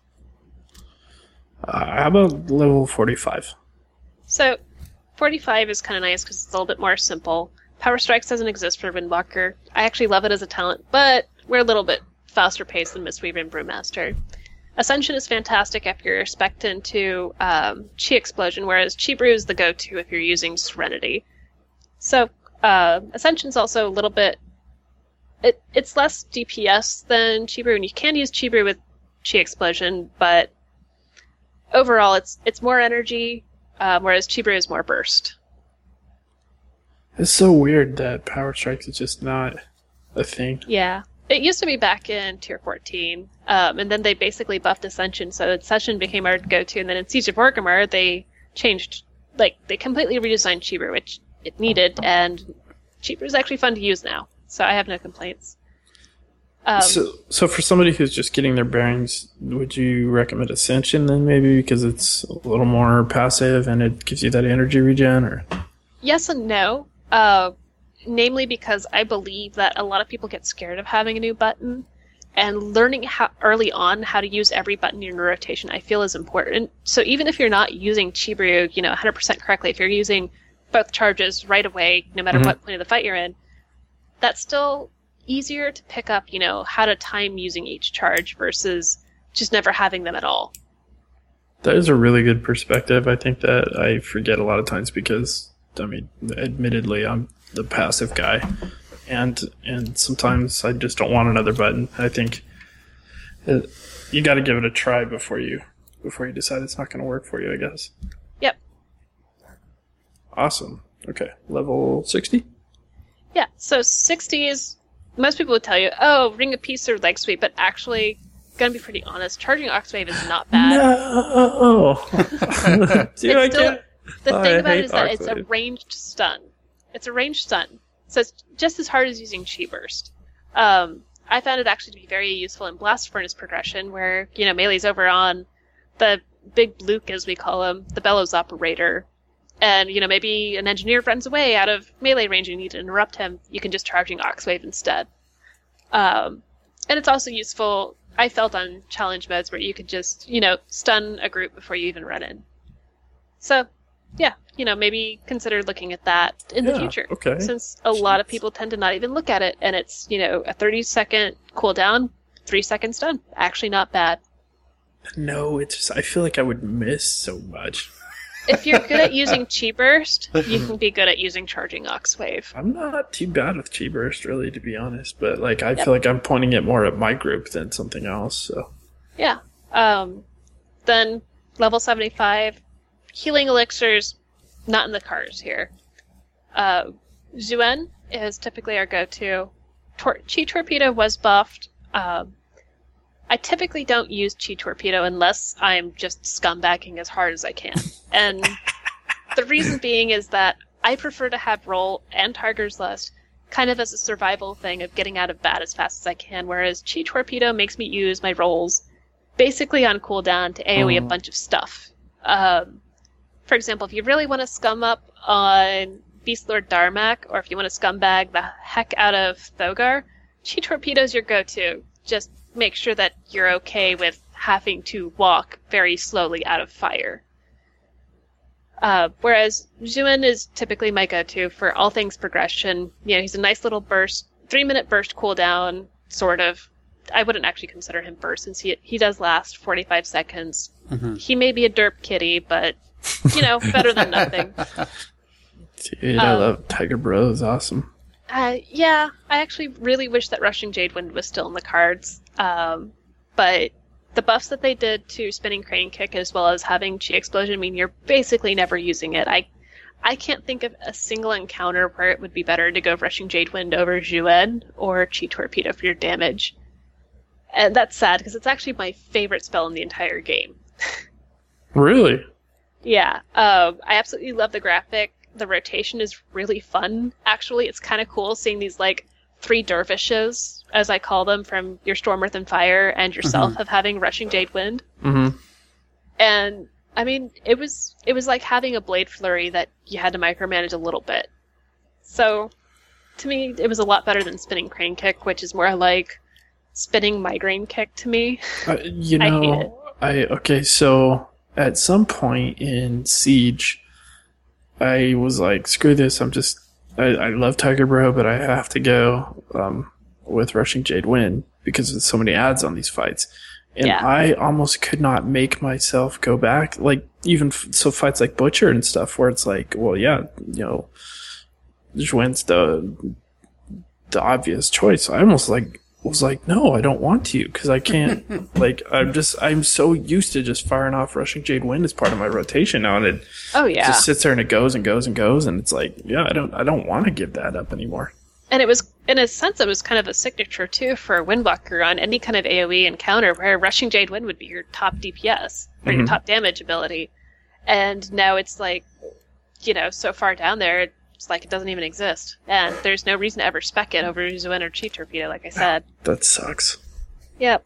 Speaker 4: Uh, how about level forty-five?
Speaker 6: So, forty-five is kind of nice because it's a little bit more simple. Power Strikes doesn't exist for Windwalker. I actually love it as a talent, but we're a little bit faster paced than Mistweaver and Brewmaster. Ascension is fantastic if you're spec'd into um, Chi Explosion, whereas Chi Brew is the go-to if you're using Serenity. So, uh, Ascension's also a little bit... It, it's less D P S than Chi Brew, and you can use Chi Brew with Chi Explosion, but overall it's it's more energy, um, whereas Chi Brew is more burst.
Speaker 4: It's so weird that Power Strikes is just not a thing.
Speaker 6: Yeah. It used to be back in Tier fourteen, um, and then they basically buffed Ascension, so Ascension became our go-to, and then in Siege of Orgrimmar, they changed, like, they completely redesigned Chi Brew, which it needed, and Chi Brew is actually fun to use now, so I have no complaints. Um,
Speaker 4: so, so for somebody who's just getting their bearings, would you recommend Ascension then maybe because it's a little more passive and it gives you that energy regen? Or
Speaker 6: yes and no. Uh, namely because I believe that a lot of people get scared of having a new button, and learning how early on how to use every button in your rotation I feel is important. So even if you're not using Chi-Buru, you know, one hundred percent correctly, if you're using both charges right away, no matter mm-hmm. what point of the fight you're in, that's still easier to pick up, you know, how to time using each charge versus just never having them at all.
Speaker 4: That is a really good perspective. I think that I forget a lot of times because, I mean, admittedly, I'm the passive guy. And and sometimes I just don't want another button. I think it, you got to give it a try before you before you decide it's not going to work for you, I guess.
Speaker 6: Yep.
Speaker 4: Awesome. Okay. Level sixty?
Speaker 6: Yeah. So sixty is, most people would tell you, oh, ring a piece or leg sweep, but actually, going to be pretty honest, charging Oxwave is not bad.
Speaker 4: No! Dude, I
Speaker 6: still,
Speaker 4: can't.
Speaker 6: The
Speaker 4: oh,
Speaker 6: thing
Speaker 4: I
Speaker 6: about it
Speaker 4: hate
Speaker 6: is that it's a
Speaker 4: Oxwave.
Speaker 6: ranged stun. It's a ranged stun. So it's just as hard as using Chi Burst. Um, I found it actually to be very useful in Blast Furnace progression, where, you know, Melee's over on the big Luke, as we call him, the Bellows Operator, and, you know, maybe an engineer runs away out of melee range and you need to interrupt him, you can just charging Oxwave instead. Um, and it's also useful, I felt, on challenge modes where you could just, you know, stun a group before you even run in. So, yeah, you know, maybe consider looking at that in
Speaker 4: Yeah,
Speaker 6: the future.
Speaker 4: okay.
Speaker 6: Since a lot of people tend to not even look at it, and it's, you know, a thirty second cooldown, three seconds stun. Actually not bad.
Speaker 4: No, it's just, I feel like I would miss so much.
Speaker 6: If you're good at using Chi Burst, you can be good at using charging Oxwave.
Speaker 4: I'm not too bad with Chi Burst, really, to be honest. But like, I
Speaker 6: Yep.
Speaker 4: feel like I'm pointing it more at my group than something else. So
Speaker 6: Yeah. Um, then, level seventy-five, healing elixirs, not in the cards here. Uh, Zuen is typically our go-to. Tor- Chi Torpedo was buffed. Um, I typically don't use Chi Torpedo unless I'm just scumbagging as hard as I can. And the reason being is that I prefer to have Roll and Tiger's Lust kind of as a survival thing of getting out of bat as fast as I can, whereas Chi Torpedo makes me use my rolls basically on cooldown to AoE
Speaker 4: Oh.
Speaker 6: a bunch of stuff. Um, for example, if you really want to scum up on Beast Lord Darmak, or if you want to scumbag the heck out of Thogar, Chi Torpedo's your go-to. Just make sure that you're okay with having to walk very slowly out of fire. Uh, whereas Zuen is typically my go-to for all things progression. You know, he's a nice little burst, three-minute burst cooldown, sort of. I wouldn't actually consider him burst, since he he does last forty-five seconds.
Speaker 5: Mm-hmm.
Speaker 6: He may be a derp kitty, but, you know, better than nothing.
Speaker 4: dude, I
Speaker 6: Um,
Speaker 4: love Tiger Bro. It's awesome.
Speaker 6: Uh, yeah, I actually really wish that Rushing Jade Wind was still in the cards. Um, but the buffs that they did to Spinning Crane Kick, as well as having Chi Explosion, mean you're basically never using it. I I can't think of a single encounter where it would be better to go Rushing Jade Wind over Zuen or Chi Torpedo for your damage. And that's sad, because it's actually my favorite spell in the entire game.
Speaker 4: Really?
Speaker 6: Yeah, um, I absolutely love the graphic. The rotation is really fun, actually. It's kind of cool seeing these, like, three dervishes, as I call them, from your Storm, Earth, and Fire, and yourself
Speaker 5: Mm-hmm.
Speaker 6: of having Rushing Jade Wind.
Speaker 4: Mm-hmm.
Speaker 6: And, I mean, it was it was like having a Blade Flurry that you had to micromanage a little bit. So, to me, it was a lot better than Spinning Crane Kick, which is more like Spinning Migraine Kick to me.
Speaker 4: Uh, you
Speaker 6: I hate
Speaker 4: know, I, okay, so at some point in Siege, I was like, screw this, I'm just, I, I love Tiger Bro, but I have to go um, with Rushing Jade Wind because there's so many ads on these fights. And
Speaker 6: Yeah.
Speaker 4: I almost could not make myself go back. Like, even f- so fights like Butcher and stuff, where it's like, well, yeah, you know, Juen's the, the obvious choice. I almost like, was like, no, I don't want to, because I can't, like, I'm just, I'm so used to just firing off Rushing Jade Wind as part of my rotation now, and it
Speaker 6: Oh, yeah.
Speaker 4: just sits there and it goes and goes and goes, and it's like, yeah, I don't, I don't want to give that up anymore.
Speaker 6: And it was, in a sense, it was kind of a signature, too, for Windwalker on any kind of AoE encounter, where Rushing Jade Wind would be your top D P S, or your
Speaker 4: Mhm.
Speaker 6: top damage ability. And now it's like, you know, so far down there, It's like it doesn't even exist. And there's no reason to ever spec it over Zuen or Chi Torpedo, like I said.
Speaker 4: That sucks.
Speaker 6: Yep.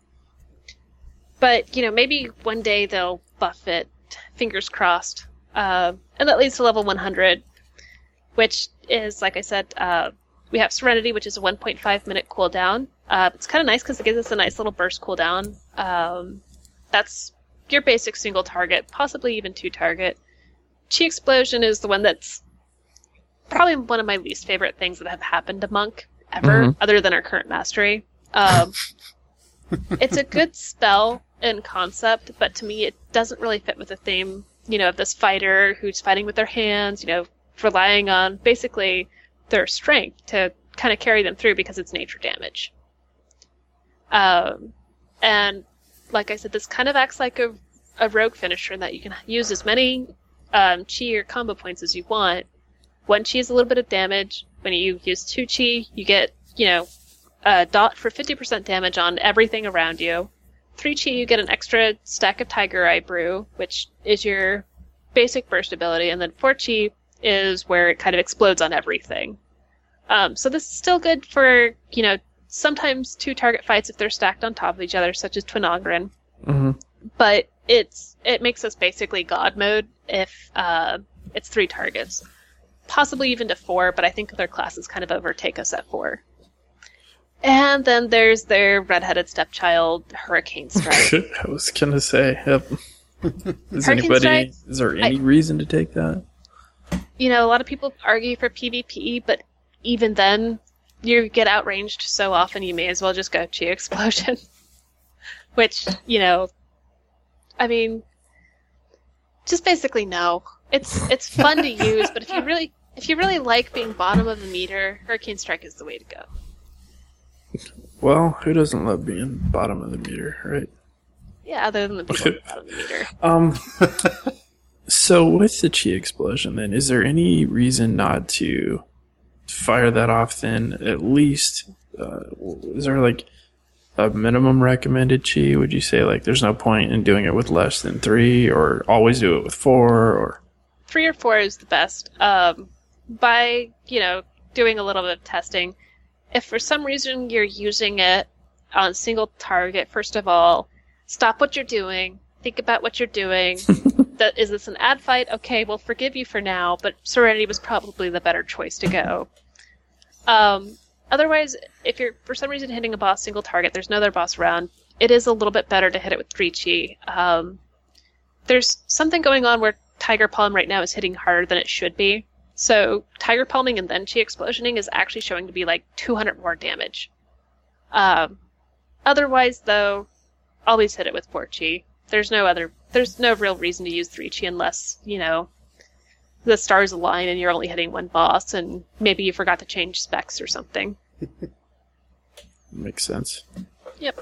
Speaker 6: But, you know, maybe one day they'll buff it. Fingers crossed. Uh, and that leads to level one hundred, which is, like I said, uh, we have Serenity, which is a one point five minute cooldown. Uh, it's kind of nice because it gives us a nice little burst cooldown. Um, that's your basic single target, possibly even two target. Chi Explosion is the one that's probably one of my least favorite things that have happened to Monk ever, mm-hmm. other than our current mastery. Um, it's a good spell in concept, but to me it doesn't really fit with the theme, you know, of this fighter who's fighting with their hands, you know, relying on basically their strength to kind of carry them through because it's nature damage. Um, and like I said, this kind of acts like a, a rogue finisher in that you can use as many um, chi or combo points as you want. One chi is a little bit of damage. When you use two chi, you get, you know, a dot for fifty percent damage on everything around you. Three chi, you get an extra stack of Tiger Eye Brew, which is your basic burst ability, and then four chi is where it kind of explodes on everything. Um, so this is still good for, you know, sometimes two target fights if they're stacked on top of each other, such as Twinogren.
Speaker 4: Mm-hmm.
Speaker 6: But it's it makes us basically God mode if uh, it's three targets. Possibly even to four, but I think other classes kind of overtake us at four. And then there's their redheaded stepchild, Hurricane Strike.
Speaker 4: I was gonna say, yep. Is
Speaker 6: Hurricane
Speaker 4: anybody?
Speaker 6: Strike,
Speaker 4: is there any
Speaker 6: I,
Speaker 4: reason to take that?
Speaker 6: You know, a lot of people argue for PvP, but even then, you get outranged so often you may as well just go Chi Explosion. Which, you know, I mean, just basically no. It's it's fun to use, but if you really if you really like being bottom of the meter, Hurricane Strike is the way to go.
Speaker 4: Well, who doesn't love being bottom of the meter, right?
Speaker 6: Yeah, other than the people at the bottom of the meter.
Speaker 4: Um, so with the Chi Explosion, then, is there any reason not to fire that off then, at least? Uh, is there, like, a minimum recommended Chi? Would you say, like, there's no point in doing it with less than three, or always do it with four, or...
Speaker 6: Three or four is the best. Um, by, you know, doing a little bit of testing, if for some reason you're using it on single target, first of all, stop what you're doing, think about what you're doing. That, is this an ad fight? Okay, we'll forgive you for now, but Serenity was probably the better choice to go. Um, otherwise, if you're for some reason hitting a boss single target, there's no other boss around, it is a little bit better to hit it with three Chi. Um, there's something going on where Tiger Palm right now is hitting harder than it should be. So Tiger Palming and then Chi Explosioning is actually showing to be like two hundred more damage. Um, otherwise, though, always hit it with four Chi. There's no other, there's no real reason to use three Chi unless, you know, the stars align and you're only hitting one boss and maybe you forgot to change specs or something.
Speaker 4: Makes sense.
Speaker 6: Yep.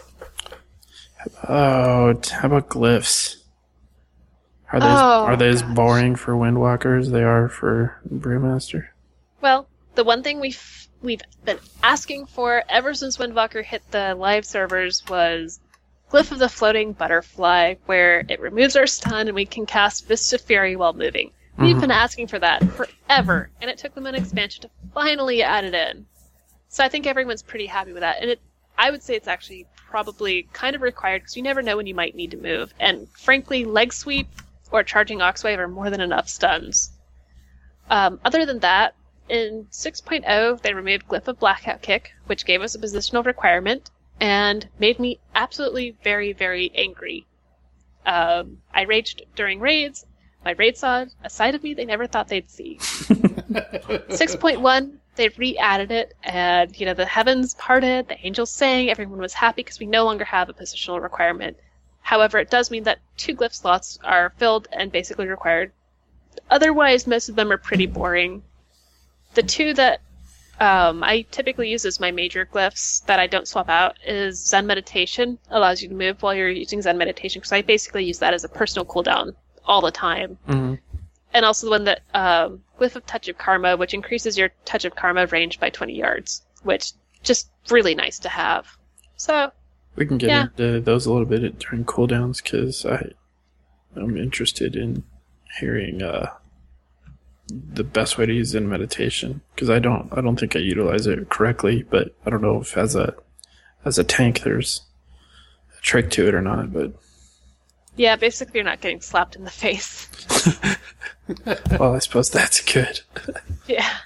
Speaker 4: How about, how about glyphs? Are they,
Speaker 6: oh,
Speaker 4: are they as
Speaker 6: gosh.
Speaker 4: boring for Windwalker as they are for Brewmaster?
Speaker 6: Well, the one thing we've we've been asking for ever since Windwalker hit the live servers was Glyph of the Floating Butterfly, where it removes our stun and we can cast Vista Fury while moving. We've mm-hmm. been asking for that forever, and it took them an expansion to finally add it in. So I think everyone's pretty happy with that, and it I would say it's actually probably kind of required because you never know when you might need to move. And frankly, Leg Sweep or Charging Oxwave are more than enough stuns. Um, other than that, in six point oh, they removed Glyph of Blackout Kick, which gave us a positional requirement, and made me absolutely very, very angry. Um, I raged during raids. My raid saw a side of me they never thought they'd see. six point one, they re-added it, and, you know, the heavens parted, the angels sang, everyone was happy because we no longer have a positional requirement. However, it does mean that two glyph slots are filled and basically required. Otherwise, most of them are pretty boring. The two that um, I typically use as my major glyphs that I don't swap out is Zen Meditation. Allows you to move while you're using Zen Meditation, because I basically use that as a personal cooldown all the time.
Speaker 4: Mm-hmm.
Speaker 6: And also the one that, um, Glyph of Touch of Karma, which increases your Touch of Karma range by twenty yards, which just really nice to have. So,
Speaker 4: we can get
Speaker 6: yeah.
Speaker 4: into those a little bit during cooldowns, because I I'm interested in hearing uh, the best way to use it in meditation, because I don't I don't think I utilize it correctly, but I don't know if as a as a tank there's a trick to it or not. But
Speaker 6: Yeah, basically you're not getting slapped in the face.
Speaker 4: well, I suppose that's good.
Speaker 6: Yeah.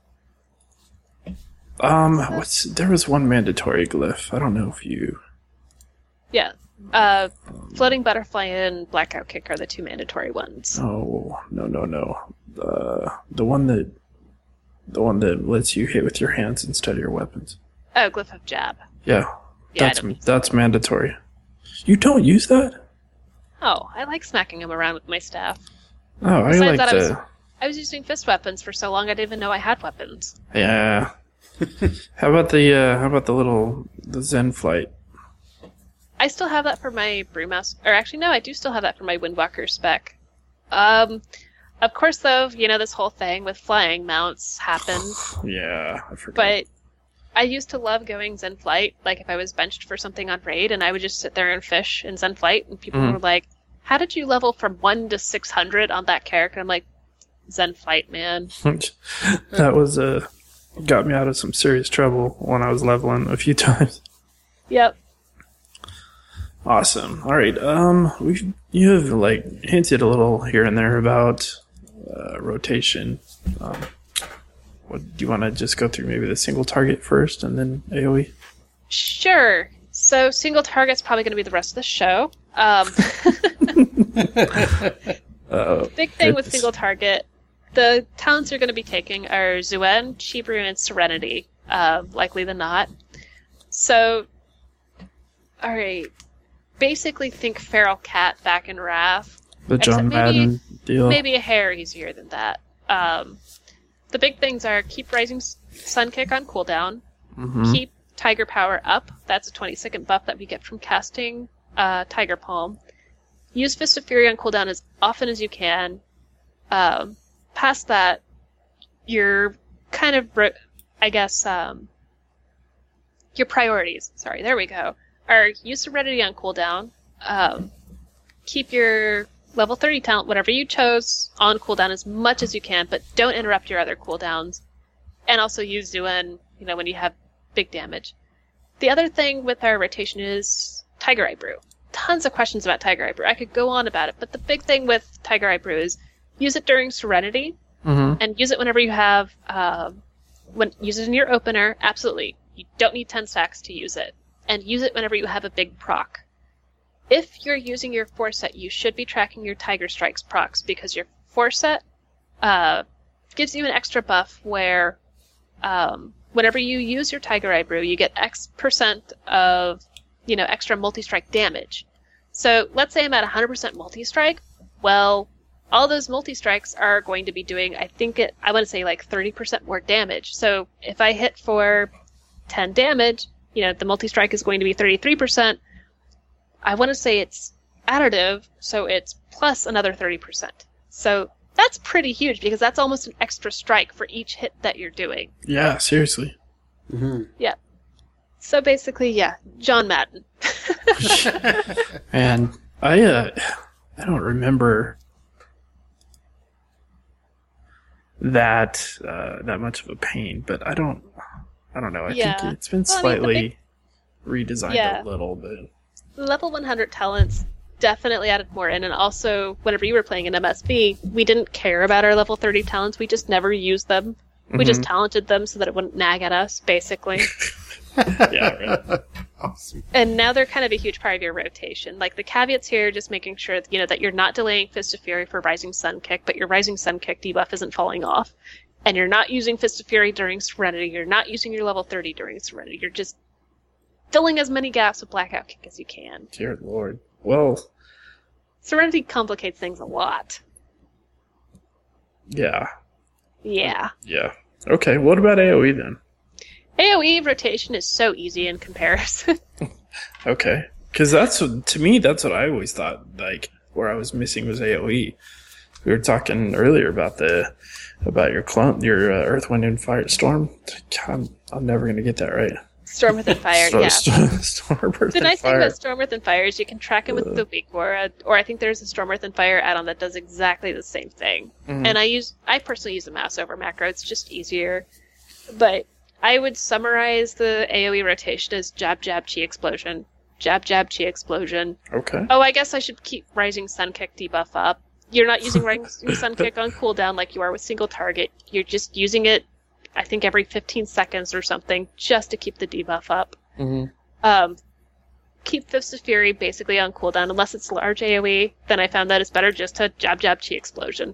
Speaker 4: Um, what's there was one mandatory glyph. I don't know if you.
Speaker 6: Yeah. Uh, floating butterfly and blackout kick are the two mandatory ones.
Speaker 4: Oh no no no. The the one that the one that lets you hit with your hands instead of your weapons.
Speaker 6: Oh, glyph of jab.
Speaker 4: Yeah,
Speaker 6: Yeah, I
Speaker 4: that's
Speaker 6: don't use
Speaker 4: that's mandatory. You don't use that?
Speaker 6: Oh, I like smacking them around with my staff.
Speaker 4: Oh, I
Speaker 6: Besides
Speaker 4: like
Speaker 6: that, I was,
Speaker 4: the.
Speaker 6: I was using fist weapons for so long I didn't even know I had weapons.
Speaker 4: Yeah. How about the uh, how about the little the Zen flight?
Speaker 6: I still have that for my Brewmaster, or actually no, I do still have that for my Windwalker spec. Um, of course though, you know, this whole thing with flying mounts happened,
Speaker 4: Yeah, I forgot.
Speaker 6: but I used to love going Zen Flight, like if I was benched for something on raid and I would just sit there and fish in Zen Flight and people
Speaker 4: Mhm.
Speaker 6: were like, how did you level from one to six hundred on that character? I'm like, Zen Flight, man.
Speaker 4: that was uh, got me out of some serious trouble when I was leveling a few times.
Speaker 6: Yep.
Speaker 4: Awesome. All right. Um, we you have like hinted a little here and there about uh, rotation. Um, what do you want to just go through? Maybe the single target first, and then AoE.
Speaker 6: Sure. So single target's probably going to be the rest of the show. Um,
Speaker 4: Uh,
Speaker 6: big thing with
Speaker 4: goodness.
Speaker 6: single target, the talents you're going to be taking are Zuen, Chibru, and Serenity, uh, likely than not. So, alright, basically think Feral Cat back in Wrath.
Speaker 4: the John
Speaker 6: except maybe-
Speaker 4: Madden deal.
Speaker 6: Maybe a hair easier than that. Um, the big things are keep Rising S- Sun Kick on cooldown,
Speaker 4: Mhm.
Speaker 6: keep Tiger Power up, that's a twenty second buff that we get from casting uh, Tiger Palm. Use Fist of Fury on cooldown as often as you can. Um, past that, you're kind of, ro- I guess, um, your priorities, sorry, there we go, are use Serenity on cooldown, um, keep your level thirty talent, whatever you chose, on cooldown as much as you can, but don't interrupt your other cooldowns, and also use Zuen, you know, when you have big damage. The other thing with our rotation is Tiger Eye Brew. Tons of questions about Tiger Eye Brew. I could go on about it, but the big thing with Tiger Eye Brew is use it during Serenity,
Speaker 4: Mhm.
Speaker 6: and use it whenever you have, um, when use it in your opener, absolutely. You don't need ten stacks to use it. And use it whenever you have a big proc. If you're using your four set, you should be tracking your Tiger Strikes procs, because your four set uh, gives you an extra buff where um, whenever you use your Tiger Eye Brew, you get X percent of, you know, extra multi-strike damage. So let's say I'm at one hundred percent multi-strike. Well, all those multi-strikes are going to be doing, I think it, I want to say like thirty percent more damage. So if I hit for ten damage, you know, the multi-strike is going to be thirty-three percent. I want to say it's additive, so it's plus another thirty percent. So that's pretty huge, because that's almost an extra strike for each hit that you're doing.
Speaker 4: Yeah, seriously.
Speaker 6: Yeah. So basically, yeah, John Madden.
Speaker 4: And I uh, I don't remember that uh, that much of a pain, but I don't I don't know. I
Speaker 6: Yeah.
Speaker 4: think it's been
Speaker 6: Well, I mean, the
Speaker 4: slightly redesigned
Speaker 6: Yeah.
Speaker 4: a little bit.
Speaker 6: Level one hundred talents definitely added more in, and also, whenever you were playing in M S B, we didn't care about our level thirty talents, we just never used them. We just talented them so that it wouldn't nag at us, basically.
Speaker 4: Yeah, right.
Speaker 5: Awesome.
Speaker 6: And now they're kind of a huge part of your rotation. Like, the caveats here are just making sure that, you know, that you're not delaying Fist of Fury for Rising Sun Kick, but your Rising Sun Kick debuff isn't falling off. And you're not using Fist of Fury during Serenity, you're not using your level thirty during Serenity, you're just filling as many gaps with Blackout Kick as you can.
Speaker 4: Dear Lord. Well,
Speaker 6: Serenity complicates things a lot.
Speaker 4: yeah.
Speaker 6: Yeah.
Speaker 4: Yeah. Okay, what about AoE then?
Speaker 6: AoE rotation is so easy in comparison.
Speaker 4: Okay. Because that's, what- to me, that's what I always thought, like, where I was missing was AoE. We were talking earlier about the, about your clone, your uh, Earth, Wind, and Fire Storm. God, I'm, I'm never going to get that right.
Speaker 6: Storm Within Fire,
Speaker 4: Storm,
Speaker 6: yeah.
Speaker 4: Storm, Storm
Speaker 6: The
Speaker 4: Within
Speaker 6: nice thing
Speaker 4: Fire.
Speaker 6: about Storm Within Fire is you can track it with the Weak War, or I think there's a Storm Within Fire add-on that does exactly the same thing.
Speaker 4: Mhm.
Speaker 6: And I use, I personally use a mouse over macro. It's just easier. But I would summarize the AoE rotation as jab, jab, chi explosion, jab, jab, chi explosion.
Speaker 4: Okay.
Speaker 6: Oh, I guess I should keep Rising Sun Kick debuff up. You're not using Rising Sun Kick on cooldown like you are with single target. You're just using it, I think, every fifteen seconds or something, just to keep the debuff up.
Speaker 4: Mm-hmm.
Speaker 6: Um, keep Fists of Fury basically on cooldown. Unless it's large AoE, then I found that it's better just to jab, jab, chi explosion.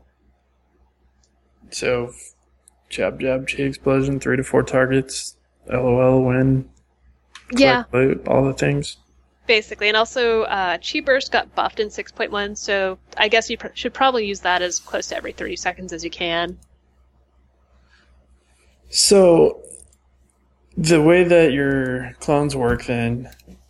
Speaker 4: So, jab, jab, chi explosion, three to four targets, LOL, win,
Speaker 6: Yeah,
Speaker 4: collect loot, all the things.
Speaker 6: basically. And also, uh, Chi Burst got buffed in six point one, so I guess you pr- should probably use that as close to every thirty seconds as you can.
Speaker 4: So, the way that your clones work then,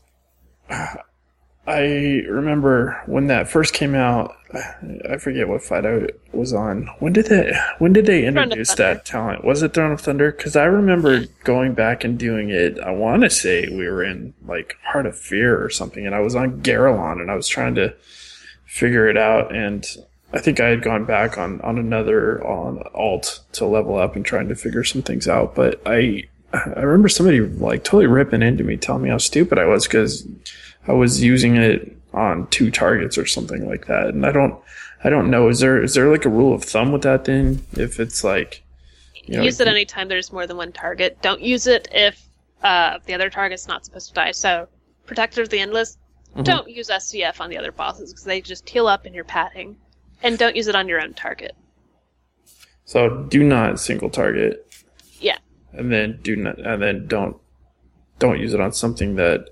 Speaker 4: I remember when that first came out, I forget what fight I was on. When did they, when did they
Speaker 6: Throne of
Speaker 4: introduce
Speaker 6: Thunder.
Speaker 4: that talent? Was it Throne of Thunder? Because I remember going back and doing it, I want to say we were in, like, Heart of Fear or something, and I was on Garelon, and I was trying to figure it out, and I think I had gone back on, on another on alt to level up and trying to figure some things out. But I I remember somebody like totally ripping into me, telling me how stupid I was because I was using it on two targets or something like that. And I don't I don't know. Is there is there like a rule of thumb with that then? If it's like you know,
Speaker 6: use it anytime there's more than one target. Don't use it if uh, the other target's not supposed to die. So, Protector of the Endless,
Speaker 4: Mhm.
Speaker 6: don't use S C F on the other bosses because they just heal up and you're padding. And don't use it on your own target.
Speaker 4: So do not single target.
Speaker 6: Yeah.
Speaker 4: And then do not and then don't don't use it on something that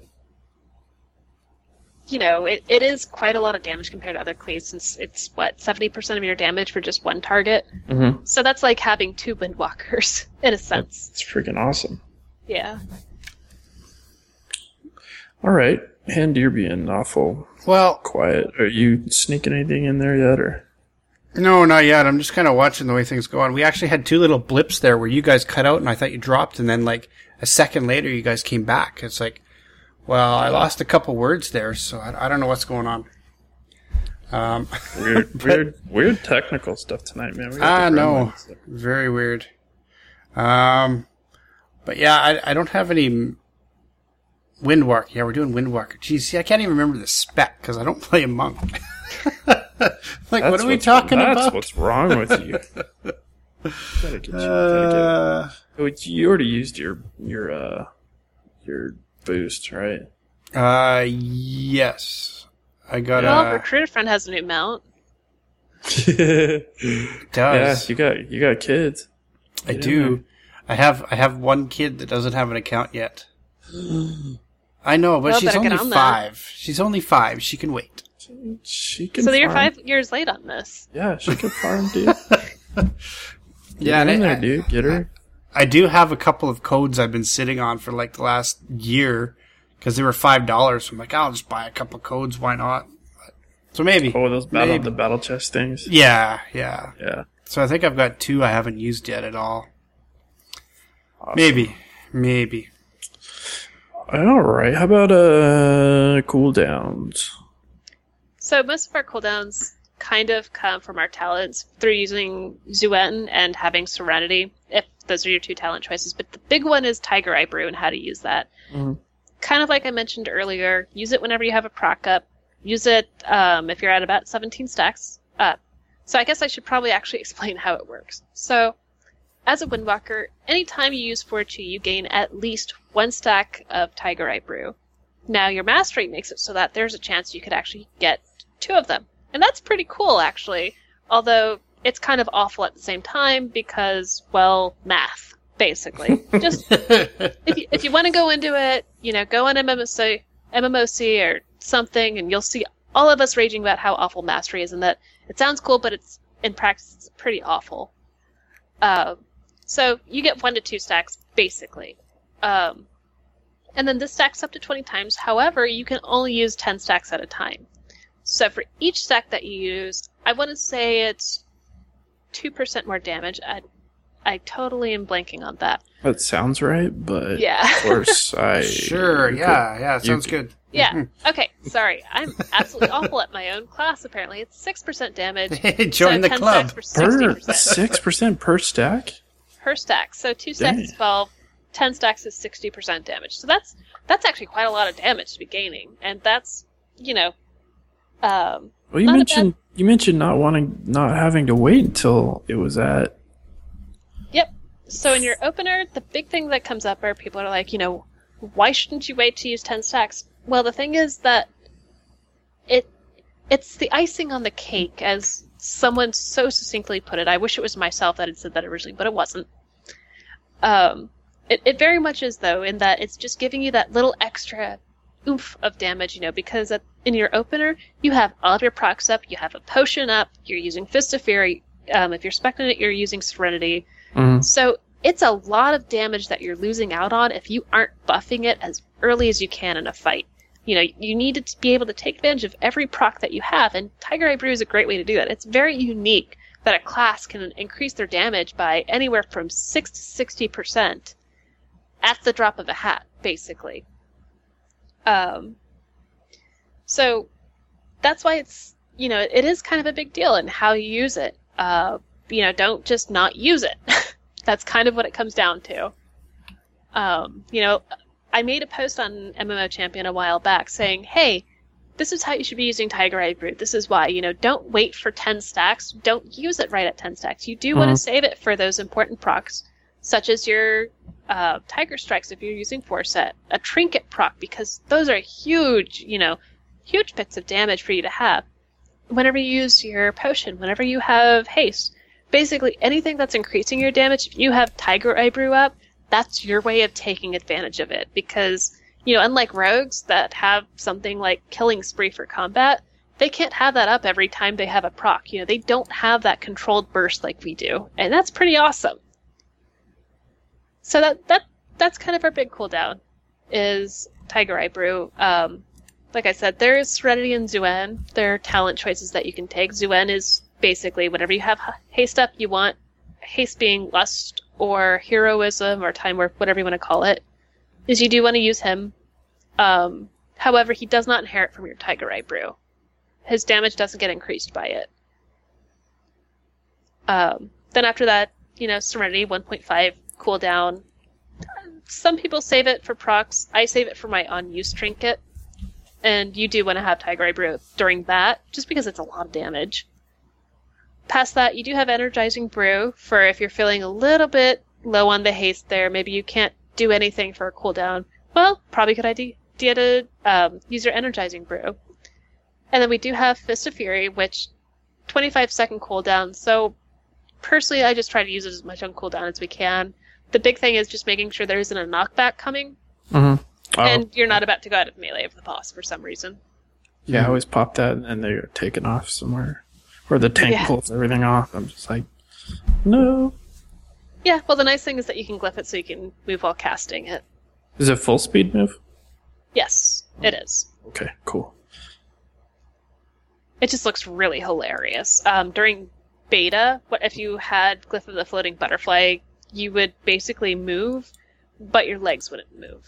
Speaker 6: You know, it, it is quite a lot of damage compared to other cleaves since it's, what, seventy percent of your damage for just one target?
Speaker 4: Mhm.
Speaker 6: So that's like having two Windwalkers, in a sense.
Speaker 4: it's freaking awesome.
Speaker 6: Yeah.
Speaker 4: All right. And you're being awful
Speaker 5: Well,
Speaker 4: quiet. Are you sneaking anything in there yet, or?
Speaker 5: no, not yet. I'm just kind of watching the way things go on. We actually had two little blips there where you guys cut out and I thought you dropped, and then like a second later you guys came back. It's like, well, I lost a couple words there, so I, I don't know what's going on. Um,
Speaker 4: Weird, weird, weird technical stuff tonight, man. We got
Speaker 5: I
Speaker 4: the
Speaker 5: know,
Speaker 4: gremlins stuff.
Speaker 5: very weird. Um, but yeah, I, I don't have any Windwalker. Yeah, we're doing Windwalker. Jeez, see, I can't even remember the spec because I don't play a monk. like,
Speaker 4: That's
Speaker 5: what are we
Speaker 4: what's-
Speaker 5: talking
Speaker 4: that's
Speaker 5: about?
Speaker 4: what's wrong with you. Gotta get you.
Speaker 5: Uh,
Speaker 4: Gotta get, you already used your your uh your boost, right?
Speaker 5: uh, yes. I got
Speaker 6: Well,
Speaker 5: a...
Speaker 6: Recruiter Friend has a new mount.
Speaker 4: yeah,
Speaker 5: does.
Speaker 4: you got you got kids.
Speaker 5: I
Speaker 4: Get in
Speaker 5: do. I have I have one kid that doesn't have an account yet. I know, but
Speaker 6: Well,
Speaker 5: she's
Speaker 6: better get
Speaker 5: only
Speaker 6: on that.
Speaker 5: five. She's only five. She can wait.
Speaker 4: She can.
Speaker 6: So you're
Speaker 4: farm.
Speaker 6: five years late on this.
Speaker 4: Yeah, she can farm, dude.
Speaker 5: Yeah,
Speaker 4: Get in
Speaker 5: and
Speaker 4: there,
Speaker 5: I,
Speaker 4: dude. Get her.
Speaker 5: I do have a couple of codes I've been sitting on for like the last year because they were five dollars. So I'm like, I'll just buy a couple of codes. Why not? But, so maybe.
Speaker 4: Oh, those battle
Speaker 5: Maybe.
Speaker 4: the battle chest things.
Speaker 5: Yeah, yeah.
Speaker 4: Yeah.
Speaker 5: So I think I've got two I haven't used yet at all. Maybe, maybe.
Speaker 4: All right. How about uh cooldowns?
Speaker 6: So most of our cooldowns kind of come from our talents through using Zuetin and having Serenity, if those are your two talent choices. But the big one is Tiger Eye Brew and how to use that.
Speaker 4: Mhm.
Speaker 6: Kind of like I mentioned earlier, use it whenever you have a proc up. Use it um, if you're at about seventeen stacks up. So I guess I should probably actually explain how it works. So, as a Windwalker, anytime you use four chi, you gain at least one stack of Tiger Eye Brew. Now, your mastery makes it so that there's a chance you could actually get two of them. And that's pretty cool, actually. Although, it's kind of awful at the same time because, well, math, basically. Just, if you, if you want to go into it, you know, go on M M O C, M M O C or something, and you'll see all of us raging about how awful mastery is, and that it sounds cool, but it's in practice, it's pretty awful. Uh, so, you get one to two stacks, basically. Um, and then this stacks up to twenty times. However, you can only use ten stacks at a time. So for each stack that you use, I want to say it's two percent more damage. I, I totally am blanking on that.
Speaker 4: That sounds right, but
Speaker 6: Yeah.
Speaker 4: of course I
Speaker 5: Sure,
Speaker 4: you
Speaker 5: yeah,
Speaker 4: could-
Speaker 5: yeah,
Speaker 4: you
Speaker 5: sounds
Speaker 4: could-
Speaker 5: good.
Speaker 6: Yeah. Okay. Sorry, I'm absolutely awful at my own class. Apparently, it's six percent damage.
Speaker 5: Join the
Speaker 6: ten
Speaker 5: club.
Speaker 6: stacks for sixty
Speaker 4: Per
Speaker 6: percent
Speaker 4: six percent per stack.
Speaker 6: per stack. So two stacks is
Speaker 4: Dang.
Speaker 6: twelve. Ten stacks is sixty percent damage. So that's that's actually quite a lot of damage to be gaining, and that's you know, um,
Speaker 4: Well, you
Speaker 6: not a
Speaker 4: mentioned you mentioned not wanting, not having to wait until it was at.
Speaker 6: Yep. So in your opener, the big thing that comes up are people are like, you know, why shouldn't you wait to use ten stacks? Well, the thing is that it it's the icing on the cake, as someone so succinctly put it. I wish it was myself that had said that originally, but it wasn't. Um, it, it very much is, though, in that it's just giving you that little extra oomph of damage, you know, because at, in your opener, you have all of your procs up, you have a potion up, you're using Fist of Fury. Um, if you're specking it, you're using Serenity.
Speaker 4: Mhm.
Speaker 6: So it's a lot of damage that you're losing out on if you aren't buffing it as early as you can in a fight. You know, you need to be able to take advantage of every proc that you have, and Tiger Eye Brew is a great way to do that. It's very unique that a class can increase their damage by anywhere from six to sixty percent at the drop of a hat, basically. Um, so that's why it's, you know, it is kind of a big deal in how you use it. Uh, you know, don't just not use it. That's kind of what it comes down to. Um, you know, I made a post on M M O Champion a while back saying, hey, this is how you should be using Tiger Eye Brew. This is why. You know, don't wait for ten stacks. Don't use it right at ten stacks. You do
Speaker 4: Mm-hmm.
Speaker 6: want to save it for those important procs, such as your uh, Tiger Strikes if you're using Forset, a Trinket proc, because those are huge, you know, huge bits of damage for you to have. Whenever you use your potion, whenever you have haste, basically anything that's increasing your damage, if you have Tiger Eye Brew up, that's your way of taking advantage of it. Because, you know, unlike rogues that have something like Killing Spree for combat, they can't have that up every time they have a proc. You know, they don't have that controlled burst like we do. And that's pretty awesome. So that that that's kind of our big cooldown, is Tiger Eye Brew. Um, like I said, there's Serenity and Zuen. There are talent choices that you can take. Zuen is basically whenever you have haste up, you want haste being lust or heroism or time warp, whatever you want to call it, is you do want to use him. Um, however, he does not inherit from your Tiger Eye Brew. His damage doesn't get increased by it. Um, then after that, you know, Serenity one point five cooldown. Some people save it for procs. I save it for my unused trinket. And you do want to have Tiger Eye Brew during that, just because it's a lot of damage. Past that, you do have Energizing Brew for if you're feeling a little bit low on the haste there. Maybe you can't do anything for a cooldown. Well, probably a good idea to um, use your Energizing Brew. And then we do have Fist of Fury, which twenty-five second cooldown. So personally, I just try to use it as much on cooldown as we can. The big thing is just making sure there isn't a knockback coming,
Speaker 4: Mm-hmm. Oh,
Speaker 6: and you're not about to go out of melee of the boss for some reason.
Speaker 4: yeah, I always pop that and then they're taken off somewhere. Or the tank
Speaker 6: Yeah.
Speaker 4: pulls everything off. I'm just like, no.
Speaker 6: Yeah, well, the nice thing is that you can glyph it so you can move while casting it.
Speaker 4: Is it full speed move?
Speaker 6: Yes, it is.
Speaker 4: Okay, cool.
Speaker 6: It just looks really hilarious. Um, during beta, what if you had Glyph of the Floating Butterfly, you would basically move, but your legs wouldn't move.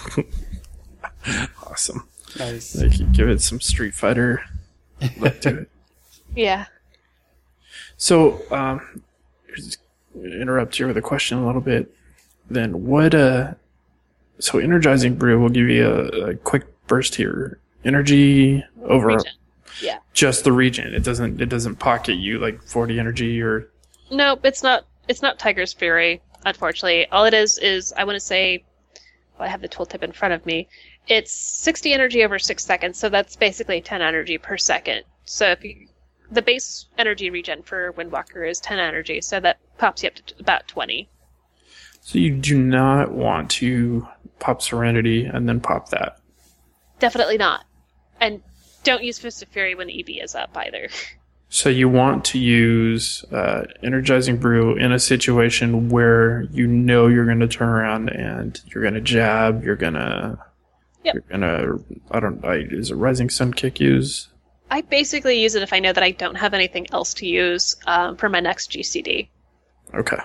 Speaker 4: Awesome.
Speaker 5: Nice.
Speaker 4: Like, you give it some Street Fighter look to it.
Speaker 6: Yeah.
Speaker 4: So, um, just interrupt you with a question a little bit. Then what, uh, so Energizing Brew will give you a, a quick burst here. Energy over
Speaker 6: Regen. Yeah.
Speaker 4: just the regen. It doesn't, it doesn't pocket you like forty energy or,
Speaker 6: Nope, it's not. It's not Tiger's Fury, unfortunately. All it is is I want to say. Well, I have the tooltip in front of me. It's sixty energy over six seconds, so that's basically ten energy per second. So if you, the base energy regen for Windwalker is ten energy, so that pops you up to t- about twenty.
Speaker 4: so you do not want to pop Serenity and then pop that.
Speaker 6: Definitely not. And don't use Fist of Fury when E B is up either.
Speaker 4: So you want to use uh, Energizing Brew in a situation where you know you're going to turn around and you're going to jab, you're going to...
Speaker 6: Yep.
Speaker 4: You're going to... I don't... I, is it Rising Sun kick use?
Speaker 6: I basically use it if I know that I don't have anything else to use um, for my next G C D.
Speaker 4: Okay.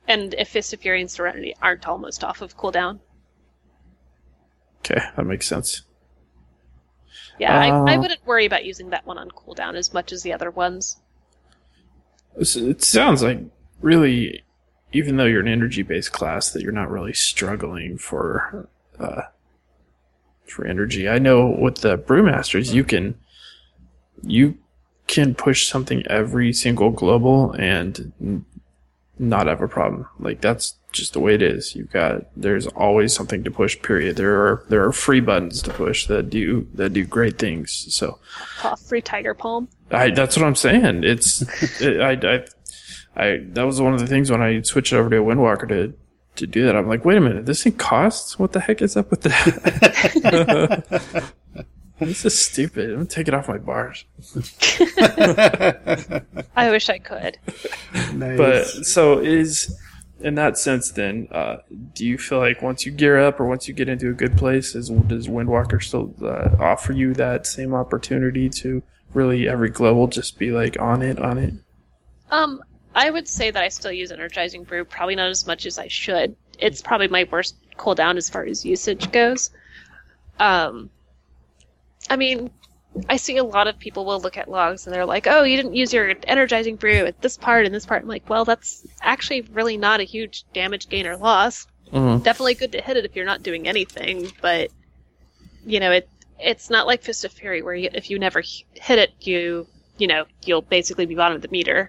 Speaker 6: And if Fist of Fury and Serenity aren't almost off of cooldown.
Speaker 4: Okay, that makes sense.
Speaker 6: Yeah,
Speaker 4: uh,
Speaker 6: I, I wouldn't worry about using that one on cooldown as much as the other ones.
Speaker 4: It sounds like really, even though you're an energy-based class, that you're not really struggling for uh, for energy. I know with the Brewmasters, you can you can push something every single global and n- not have a problem. Like that's just the way it is. You've got there's always something to push. Period. There are there are free buttons to push that do that do great things. So,
Speaker 6: oh, free Tiger Palm.
Speaker 4: I that's what I'm saying. It's it, I I I that was one of the things when I switched over to a Windwalker to to do that. I'm like, wait a minute, this thing costs? What the heck is up with that? This is stupid. I'm gonna take it off my bars.
Speaker 6: I wish I could.
Speaker 5: Nice.
Speaker 4: But so is in that sense, then, uh, do you feel like once you gear up or once you get into a good place, is does Windwalker still uh, offer you that same opportunity to really every global just be like on it, on it?
Speaker 6: Um, I would say that I still use Energizing Brew, probably not as much as I should. It's probably my worst cooldown as far as usage goes. Um, I mean, I see a lot of people will look at logs and they're like, oh, you didn't use your Energizing Brew at this part and this part. I'm like, well, that's actually really not a huge damage gain or loss.
Speaker 4: Mm-hmm.
Speaker 6: Definitely good to hit it if you're not doing anything, but, you know, it it's not like Fist of Fury where you, if you never hit it, you, you know, you'll basically be bottom of the meter.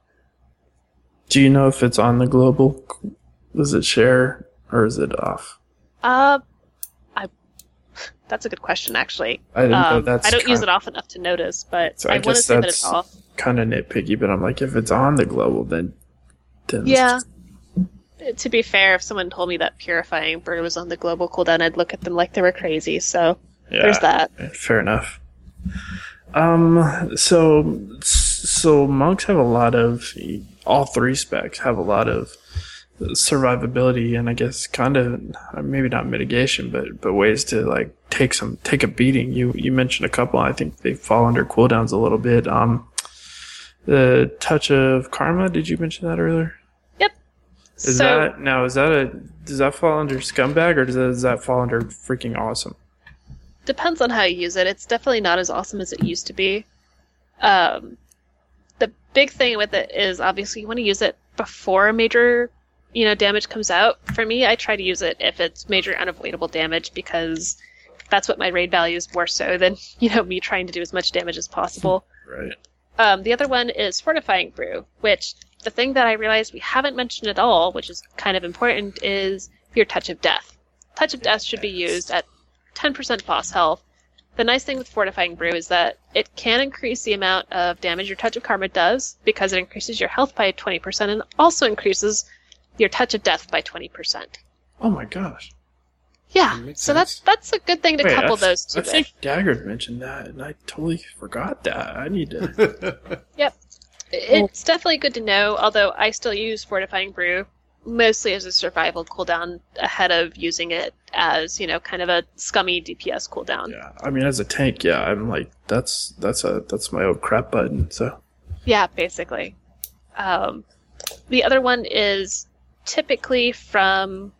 Speaker 4: Do you know if it's on the global? Does it share or is it off?
Speaker 6: Uh, I. That's a good question, actually.
Speaker 4: I didn't know
Speaker 6: um,
Speaker 4: that's
Speaker 6: I don't use
Speaker 4: kind-
Speaker 6: it often enough to notice, but
Speaker 4: So
Speaker 6: I,
Speaker 4: I
Speaker 6: want to
Speaker 4: guess
Speaker 6: say that it's
Speaker 4: that's
Speaker 6: off.
Speaker 4: kind of nitpicky, but I'm like, if it's on the global, then, then
Speaker 6: Yeah. To be fair, if someone told me that Purifying Brew was on the global cooldown, I'd look at them like they were crazy. So
Speaker 4: yeah,
Speaker 6: there's that.
Speaker 4: Fair enough. Um. So so monks have a lot of all three specs have a lot of survivability, and I guess kind of maybe not mitigation, but but ways to like take some take a beating. You you mentioned a couple. I think they fall under cooldowns a little bit. Um, the Touch of Karma. Did you mention that earlier?
Speaker 6: Yep.
Speaker 4: Is
Speaker 6: so
Speaker 4: that now? Is that a does that fall under Scumbag or does that, does that fall under freaking awesome?
Speaker 6: depends on how you use it. It's definitely not as awesome as it used to be. Um, the big thing with it is obviously you want to use it before a major, you know, damage comes out. For me, I try to use it if it's major unavoidable damage because that's what my raid value is more so than, you know, me trying to do as much damage as possible.
Speaker 4: Right.
Speaker 6: Um, the other one is Fortifying Brew, which the thing that I realized we haven't mentioned at all, which is kind of important, is your Touch of Death. Touch of Death should be used at ten percent boss health. The nice thing with Fortifying Brew is that it can increase the amount of damage your Touch of Karma does because it increases your health by twenty percent and also increases your Touch of Death by twenty percent.
Speaker 4: Oh my gosh.
Speaker 6: Yeah,
Speaker 5: That makes
Speaker 6: so
Speaker 5: sense.
Speaker 6: that's that's a good thing to
Speaker 4: Wait,
Speaker 6: couple
Speaker 4: I-
Speaker 6: those two
Speaker 4: I think
Speaker 6: with.
Speaker 4: Dagger mentioned that, and I totally forgot that. I need to.
Speaker 6: Yep. It's definitely good to know, although I still use Fortifying Brew mostly as a survival cooldown ahead of using it as, you know, kind of a scummy D P S cooldown.
Speaker 4: Yeah, I mean, as a tank, yeah, I'm like, that's that's a that's my old crap button. So
Speaker 6: Yeah, basically. Um, the other one is typically from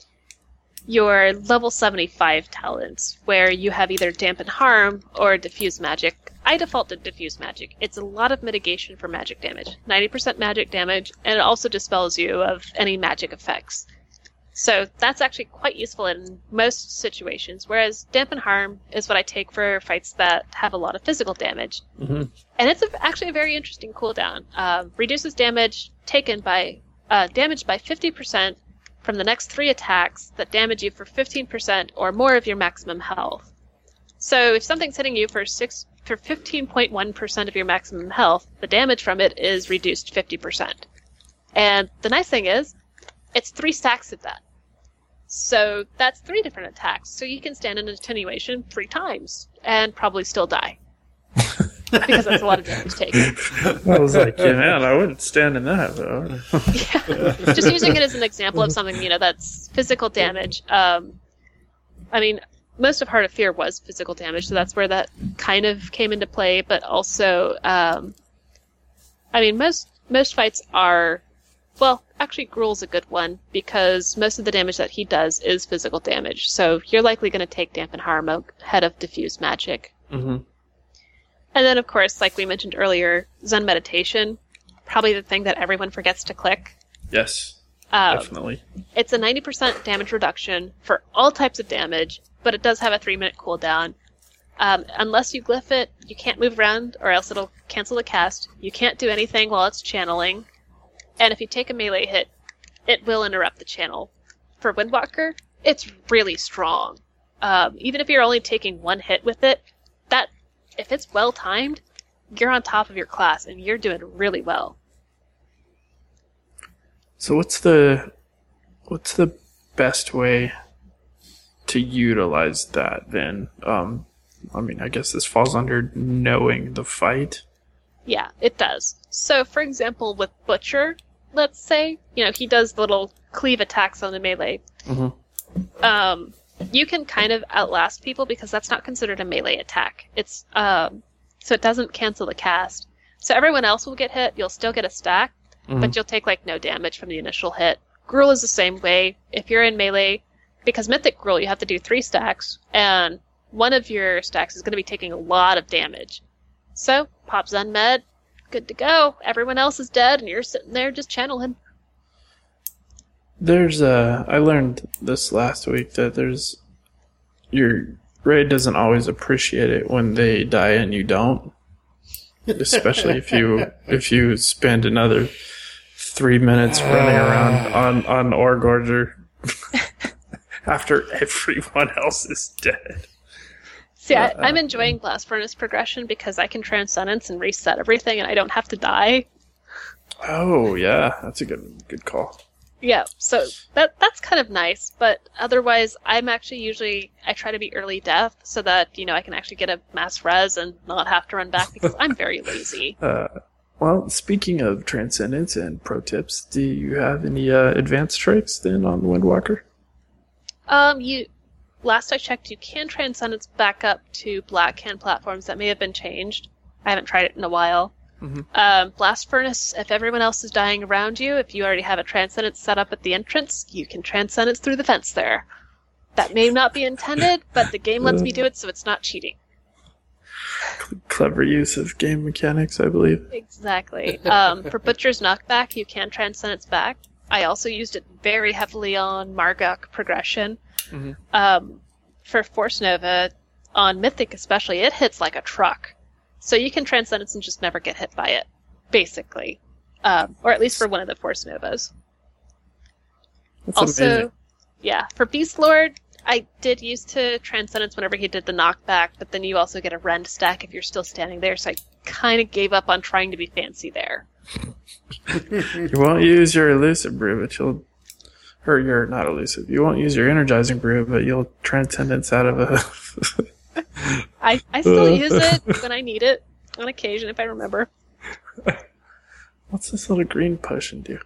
Speaker 6: your level seventy-five talents, where you have either Dampen Harm or Diffuse Magic. I default to Diffuse Magic. It's a lot of mitigation for magic damage. ninety percent magic damage, and it also dispels you of any magic effects. So that's actually quite useful in most situations, whereas Dampen Harm is what I take for fights that have a lot of physical damage.
Speaker 4: mm-hmm.
Speaker 6: And it's a, actually a very interesting cooldown. Um, reduces damage taken by uh, damage by fifty percent from the next three attacks that damage you for fifteen percent or more of your maximum health. So if something's hitting you for six for fifteen point one percent of your maximum health, the damage from it is reduced fifty percent. And the nice thing is, it's three stacks of that. So that's three different attacks. So you can stand in attenuation three times and probably still die. Because that's a lot of damage taken.
Speaker 4: I was like, yeah, man, I wouldn't stand in that. Though.
Speaker 6: Yeah. Just using it as an example of something, you know, that's physical damage. Um, I mean, most of Heart of Fear was physical damage, so that's where that kind of came into play. But also, um, I mean, most most fights are, well, actually Gruul's a good one, because most of the damage that he does is physical damage, so you're likely going to take Dampen Harm ahead of Diffuse Magic.
Speaker 4: Mm-hmm.
Speaker 6: And then, of course, like we mentioned earlier, Zen Meditation, probably the thing that everyone forgets to click.
Speaker 4: Yes,
Speaker 6: um,
Speaker 4: definitely.
Speaker 6: It's a ninety percent damage reduction for all types of damage, but it does have a three-minute cooldown. Um, unless you glyph it, you can't move around, or else it'll cancel the cast. You can't do anything while it's channeling. And if you take a melee hit, it will interrupt the channel. For Windwalker, it's really strong. Um, even if you're only taking one hit with it, that if it's well timed, you're on top of your class and you're doing really well.
Speaker 4: So what's the what's the best way to utilize that then? Um, I mean, I guess this falls under knowing the fight.
Speaker 6: Yeah, it does. So, for example, with Butcher, let's say, you know, he does little cleave attacks on the melee.
Speaker 4: Mm-hmm.
Speaker 6: Um, you can kind of outlast people because that's not considered a melee attack. It's um, so it doesn't cancel the cast. So everyone else will get hit. You'll still get a stack, mm-hmm. but you'll take like no damage from the initial hit. Gruul is the same way. If you're in melee, because Mythic Gruul, you have to do three stacks, and one of your stacks is going to be taking a lot of damage. So pop Zen Med, good to go. Everyone else is dead, and you're sitting there just channeling.
Speaker 4: There's uh I learned this last week that there's your raid doesn't always appreciate it when they die and you don't. Especially if you if you spend another three minutes running around on, on Ore Gorger after everyone else is dead.
Speaker 6: See, I, I'm enjoying Blast Furnace progression because I can Transcendence and reset everything and I don't have to die.
Speaker 4: Oh yeah, that's a good good call.
Speaker 6: Yeah, so that that's kind of nice, but otherwise I'm actually usually, I try to be early death so that, you know, I can actually get a mass res and not have to run back because I'm very lazy.
Speaker 4: Uh, well, speaking of Transcendence and pro tips, do you have any uh, advanced tricks then on Windwalker?
Speaker 6: Um, you, last I checked, you can Transcendence back up to Black Hand platforms that may have been changed. I haven't tried it in a while. Mm-hmm. Um, Blast Furnace, if everyone else is dying around you, if you already have a Transcendence set up at the entrance, you can Transcendence through the fence there. That may not be intended, but the game lets me do it, so it's not cheating.
Speaker 4: Clever use of game mechanics, I believe.
Speaker 6: Exactly. Um, for Butcher's Knockback, you can Transcendence back. I also used it very heavily on Margok progression. Mm-hmm. Um, for Force Nova, on Mythic especially, it hits like a truck. So you can Transcendence and just never get hit by it, basically. Um, or at least for one of the Force Novas.
Speaker 4: That's
Speaker 6: also,
Speaker 4: amazing.
Speaker 6: Yeah, for Beast Lord, I did used to Transcendence whenever he did the knockback, but then you also get a rend stack if you're still standing there, so I kind of gave up on trying to be fancy there.
Speaker 4: You won't use your Elusive Brew, but you'll... Or your, not Elusive. You won't use your Energizing Brew, but you'll Transcendence out of a...
Speaker 6: I, I still use it when I need it, on occasion, if I remember.
Speaker 4: What's this little green potion do?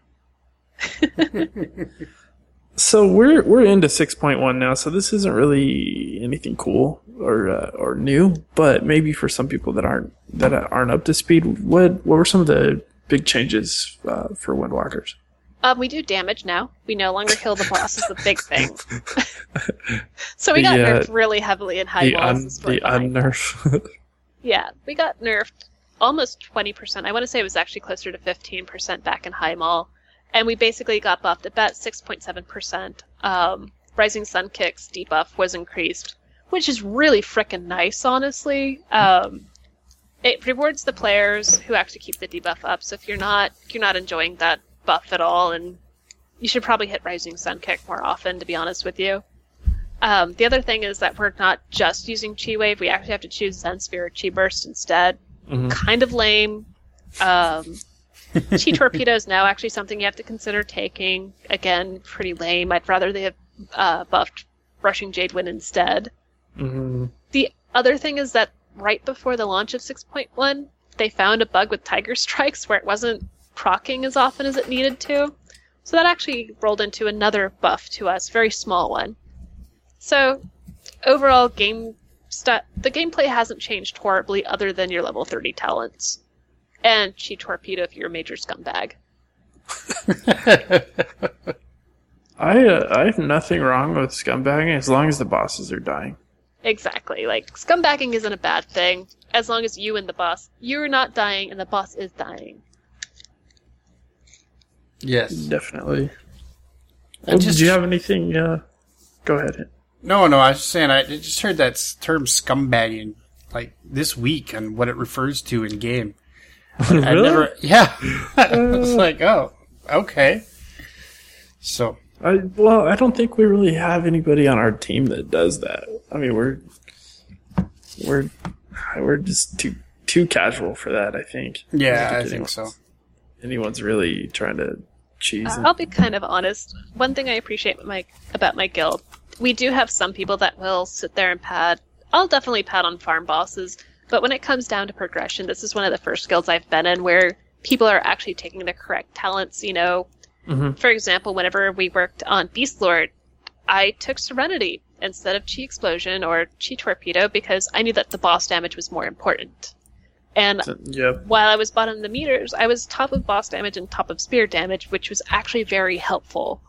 Speaker 4: So we're we're into six point one now, so this isn't really anything cool or uh, or new, but maybe for some people that aren't that aren't up to speed, what what were some of the big changes uh, for Windwalkers?
Speaker 6: Um, we do damage now. We no longer kill the boss is the big thing. So we
Speaker 4: the,
Speaker 6: got
Speaker 4: uh,
Speaker 6: nerfed really heavily in high
Speaker 4: the
Speaker 6: walls.
Speaker 4: un, the unnerf.
Speaker 6: Yeah, we got nerfed almost twenty percent. I want to say it was actually closer to fifteen percent back in High Mall. And we basically got buffed about six point seven percent. Um, Rising Sun Kick's debuff was increased, which is really frickin' nice, honestly. Um, it rewards the players who actually keep the debuff up. So if you're not if you're not enjoying that buff at all, and you should probably hit Rising Sun Kick more often, to be honest with you. Um, the other thing is that we're not just using Chi Wave. We actually have to choose Zen Sphere or Chi Burst instead. Mm-hmm. Kind of lame. Um... Chi Torpedo is now actually something you have to consider taking. Again, pretty lame. I'd rather they have uh, buffed Rushing Jade Wind instead.
Speaker 4: Mm-hmm.
Speaker 6: The other thing is that right before the launch of six point one, they found a bug with Tiger Strikes where it wasn't proccing as often as it needed to. So that actually rolled into another buff to us, very small one. So overall, game st- the gameplay hasn't changed horribly other than your level thirty talents. And Chi Torpedo if you're a major scumbag.
Speaker 4: I uh, I have nothing wrong with scumbagging as long as the bosses are dying.
Speaker 6: Exactly. Like, scumbagging isn't a bad thing, as long as you and the boss, you're not dying and the boss is dying.
Speaker 5: Yes.
Speaker 4: Definitely.
Speaker 5: I
Speaker 4: Well,
Speaker 5: just-
Speaker 4: did you have anything? Uh, go ahead.
Speaker 5: No, no, I was just saying, I just heard that s- term scumbagging, like, this week and what it refers to in game. I
Speaker 4: Really?
Speaker 5: never, yeah. I was like, oh, okay. So,
Speaker 4: I well, I don't think we really have anybody on our team that does that. I mean, we're we're we're just too too casual for that. I think.
Speaker 5: yeah,
Speaker 4: don't
Speaker 5: I
Speaker 4: think
Speaker 5: think so.
Speaker 4: anyone's- Anyone's really trying to cheese
Speaker 6: Uh,
Speaker 4: it.
Speaker 6: I'll be kind of honest. One thing I appreciate with my, about my guild, we do have some people that will sit there and pad. I'll definitely pad on farm bosses, but when it comes down to progression, this is one of the first guilds I've been in where people are actually taking the correct talents, you know.
Speaker 4: Mhm.
Speaker 6: For example, whenever we worked on Beast Lord, I took Serenity instead of Chi Explosion or Chi Torpedo because I knew that the boss damage was more important. And
Speaker 4: Yep.
Speaker 6: while I was bottom of the meters, I was top of boss damage and top of spear damage, which was actually very helpful.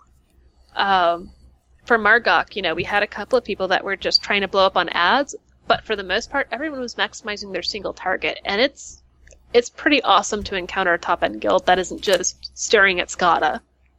Speaker 6: Um, for Margok, you know, we had a couple of people that were just trying to blow up on ads, but for the most part, everyone was maximizing their single target, and it's it's pretty awesome to encounter a top-end guild that isn't just staring at Skada.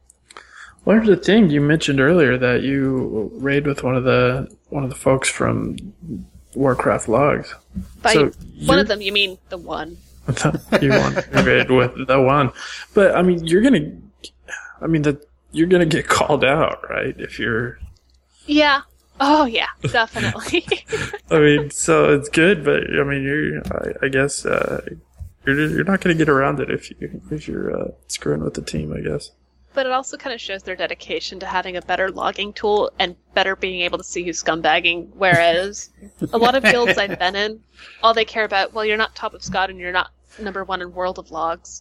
Speaker 4: Well, here's the thing you mentioned earlier that you raid with one of the one of the folks from Warcraft Logs.
Speaker 6: By
Speaker 4: So
Speaker 6: one
Speaker 4: you're-
Speaker 6: of them, you mean the one.
Speaker 4: you want to raid with the one, but I mean, you're gonna, I mean that you're gonna get called out, right? If you're,
Speaker 6: Yeah. Oh, yeah, definitely.
Speaker 4: I mean, so it's good, but I mean, you're, I, I guess, uh, you're you're not gonna get around it if you if you're uh, screwing with the team, I guess.
Speaker 6: But it also kind of shows their dedication to having a better logging tool and better being able to see who's scumbagging. Whereas a lot of guilds I've been in, all they care about, well, you're not top of Scott and you're not number one in World of Logs.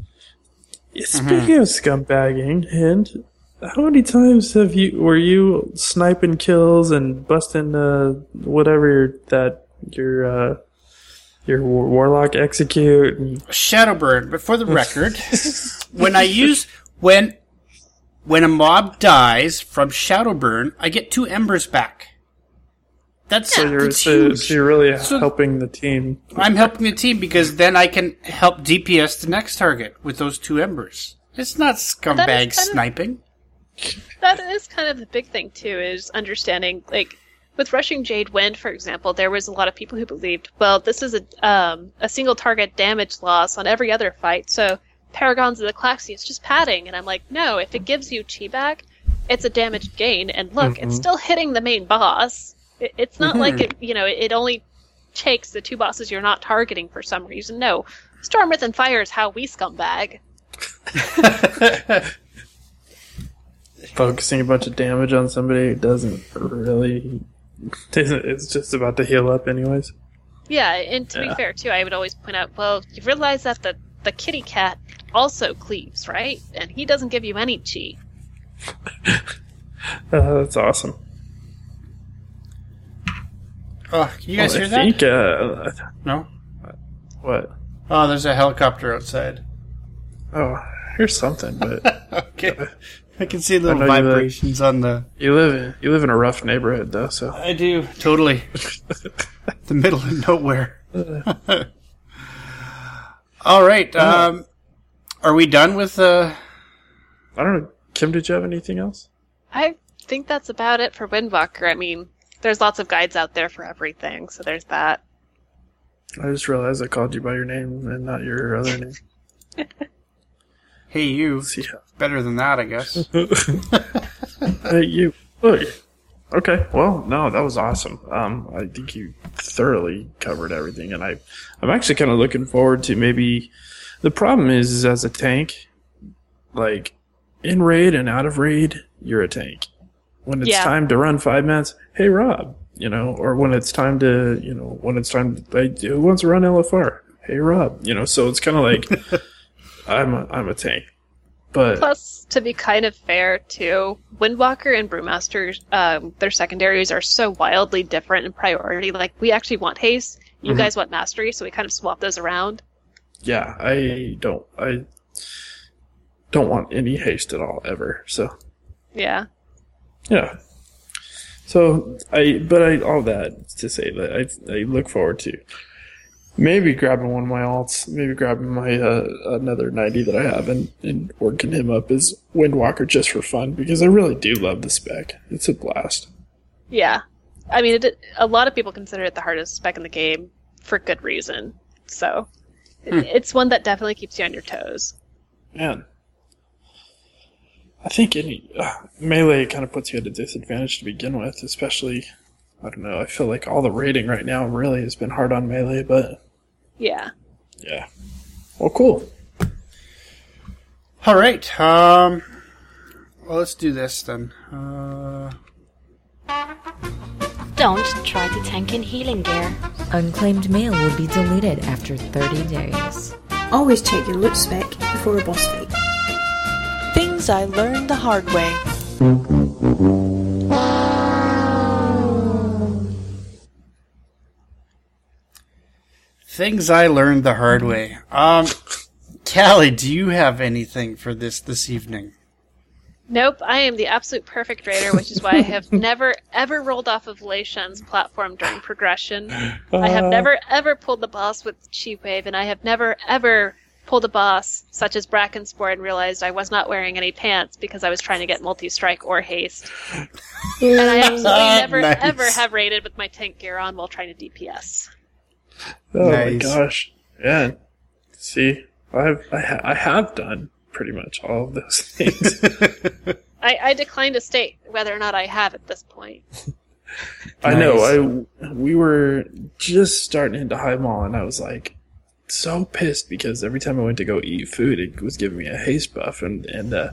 Speaker 4: Yeah, speaking of scumbagging, and how many times have you were you sniping kills and busting uh, whatever that your uh, your war- warlock execute? And
Speaker 5: Shadowburn, but for the record, when I use, when, when a mob dies from Shadowburn, I get two embers back. That's,
Speaker 4: so you're
Speaker 5: that's
Speaker 4: so,
Speaker 5: huge.
Speaker 4: so you're really
Speaker 5: So-
Speaker 4: helping the team.
Speaker 5: I'm helping the team because then I can help D P S the next target with those two embers. It's not
Speaker 6: That
Speaker 5: scumbag
Speaker 6: is kind of-
Speaker 5: sniping.
Speaker 6: That is kind of the big thing, too, is understanding, like, with Rushing Jade Wind, for example, there was a lot of people who believed, well, this is a um, a single target damage loss on every other fight, so Paragons of the Claxi, it's just padding. And I'm like, no, if it gives you chi back, it's a damage gain, and look, it's still hitting the main boss. It, it's not like, it, you know, it only takes the two bosses you're not targeting for some reason. No, Storm, Wrath, and Fire is how we scumbag.
Speaker 4: Focusing a bunch of damage on somebody who doesn't really. It's just about to heal up, anyways.
Speaker 6: Yeah, and to
Speaker 4: Yeah.
Speaker 6: be fair, too, I would always point out, well, you realize that the, the kitty cat also cleaves, right? And he doesn't give you any chi.
Speaker 4: Uh, that's awesome.
Speaker 5: Oh, can you guys
Speaker 4: Well,
Speaker 5: hear
Speaker 4: I
Speaker 5: that?
Speaker 4: think, uh,
Speaker 5: No?
Speaker 4: what?
Speaker 5: Oh, there's a helicopter outside.
Speaker 4: Oh, here's something, but
Speaker 5: Okay. I can see little
Speaker 4: I know you, uh,
Speaker 5: vibrations on the...
Speaker 4: you live you live in a rough neighborhood, though. So
Speaker 5: I do. Totally. The middle of nowhere. All right. Um, are we done with... Uh,
Speaker 4: I don't know. Kim, did you have anything else?
Speaker 6: I think that's about it for Windwalker. I mean, there's lots of guides out there for everything, so there's that.
Speaker 4: I just realized I called you by your name and not your other name.
Speaker 5: hey, you.
Speaker 4: Yeah.
Speaker 5: Better than that, I guess.
Speaker 4: Hey, you. Look. Okay. Well, no, that was awesome. Um, I think you thoroughly covered everything, and I, I'm actually kind of looking forward to maybe. The problem is, is as a tank, like in raid and out of raid, you're a tank. When it's
Speaker 6: Yeah.
Speaker 4: time to run five minutes, hey Rob, you know, or when it's time to, you know, when it's time to, like, who wants to run L F R? Hey Rob, you know. So it's kind of like I'm a, I'm a tank, but
Speaker 6: Plus, to be kind of fair, too, Windwalker and Brewmaster, um, their secondaries are so wildly different in priority. Like, we actually want haste, you
Speaker 4: Mhm.
Speaker 6: guys want mastery, so we kind of swap those around.
Speaker 4: yeah, I don't. I don't want any haste at all ever. So
Speaker 6: Yeah.
Speaker 4: yeah. So I, but I all that to say that I I look forward to maybe grabbing one of my alts, maybe grabbing my uh, another ninety that I have and, and working him up as Windwalker just for fun because I really do love the spec. It's a blast.
Speaker 6: Yeah. I mean, it, a lot of people consider it the hardest spec in the game for good reason. So
Speaker 5: Hmm.
Speaker 6: it, it's one that definitely keeps you on your toes.
Speaker 4: Man, I think any uh, melee kind of puts you at a disadvantage to begin with, especially. I don't know. I feel like all the raiding right now really has been hard on melee, but
Speaker 6: Yeah.
Speaker 4: yeah. Well, cool.
Speaker 5: All right. Um, well, let's do this then. Uh,
Speaker 8: Don't try to tank in healing gear.
Speaker 9: Unclaimed mail will be deleted after thirty days.
Speaker 10: Always check your loot spec before a boss fight.
Speaker 11: Things I learned the hard way.
Speaker 5: Things I learned the hard way. Um, Callie, do you have anything for this this evening?
Speaker 6: Nope, I am the absolute perfect raider, which is why I have never, ever rolled off of Lei Shen's platform during progression. I have never, ever pulled the boss with Chi Wave, and I have never, ever pulled a boss such as Brackenspore and realized I was not wearing any pants because I was trying to get multi-strike or haste. And I absolutely never,
Speaker 5: Nice.
Speaker 6: ever have raided with my tank gear on while trying to D P S.
Speaker 4: Oh
Speaker 5: Nice.
Speaker 4: my gosh. Yeah. See, I've, I, ha- I have done pretty much all of those things.
Speaker 6: I, I decline to state whether or not I have at this point.
Speaker 4: I know. I we were just starting into High Mall, and I was like so pissed because every time I went to go eat food, it was giving me a haste buff. And and uh,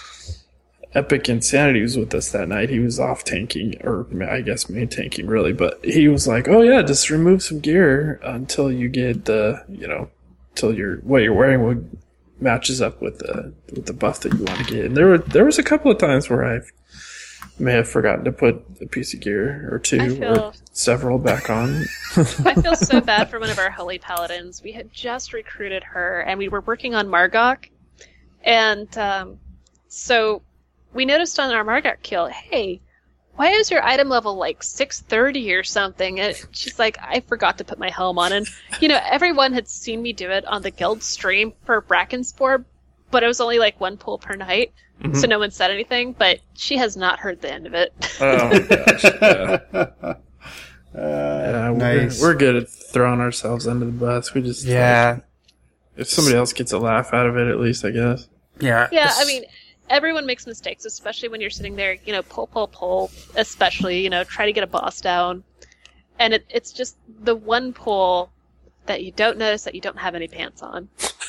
Speaker 4: Epic Insanity was with us that night. He was off tanking, or I guess main tanking really, but he was like, "Oh yeah, just remove some gear until you get the you know, until you're what you're wearing would." Matches up with the with the buff that you want to get. And there were there was a couple of times where I may have forgotten to put a piece of gear or two
Speaker 6: feel-
Speaker 4: or several back on.
Speaker 6: I feel so bad for one of our holy paladins. We had just recruited her, and we were working on Margok. And um, so we noticed on our Margok kill, hey, why is your item level like six thirty or something? And she's like, I forgot to put my helm on. And, you know, everyone had seen me do it on the guild stream for Brackenspore, but it was only like one pull per night,
Speaker 4: Mhm.
Speaker 6: so no one said anything, but she has not heard the end of it.
Speaker 4: Oh my gosh. Yeah,
Speaker 5: Uh,
Speaker 4: yeah we're,
Speaker 5: nice.
Speaker 4: we're good at throwing ourselves under the bus. We just
Speaker 5: Yeah.
Speaker 4: like, if somebody else gets a laugh out of it, at least I guess.
Speaker 5: Yeah.
Speaker 6: Yeah, I mean, everyone makes mistakes, especially when you're sitting there, you know, pull, pull, pull, especially, you know, try to get a boss down. And it, it's just the one pull that you don't notice that you don't have any pants on.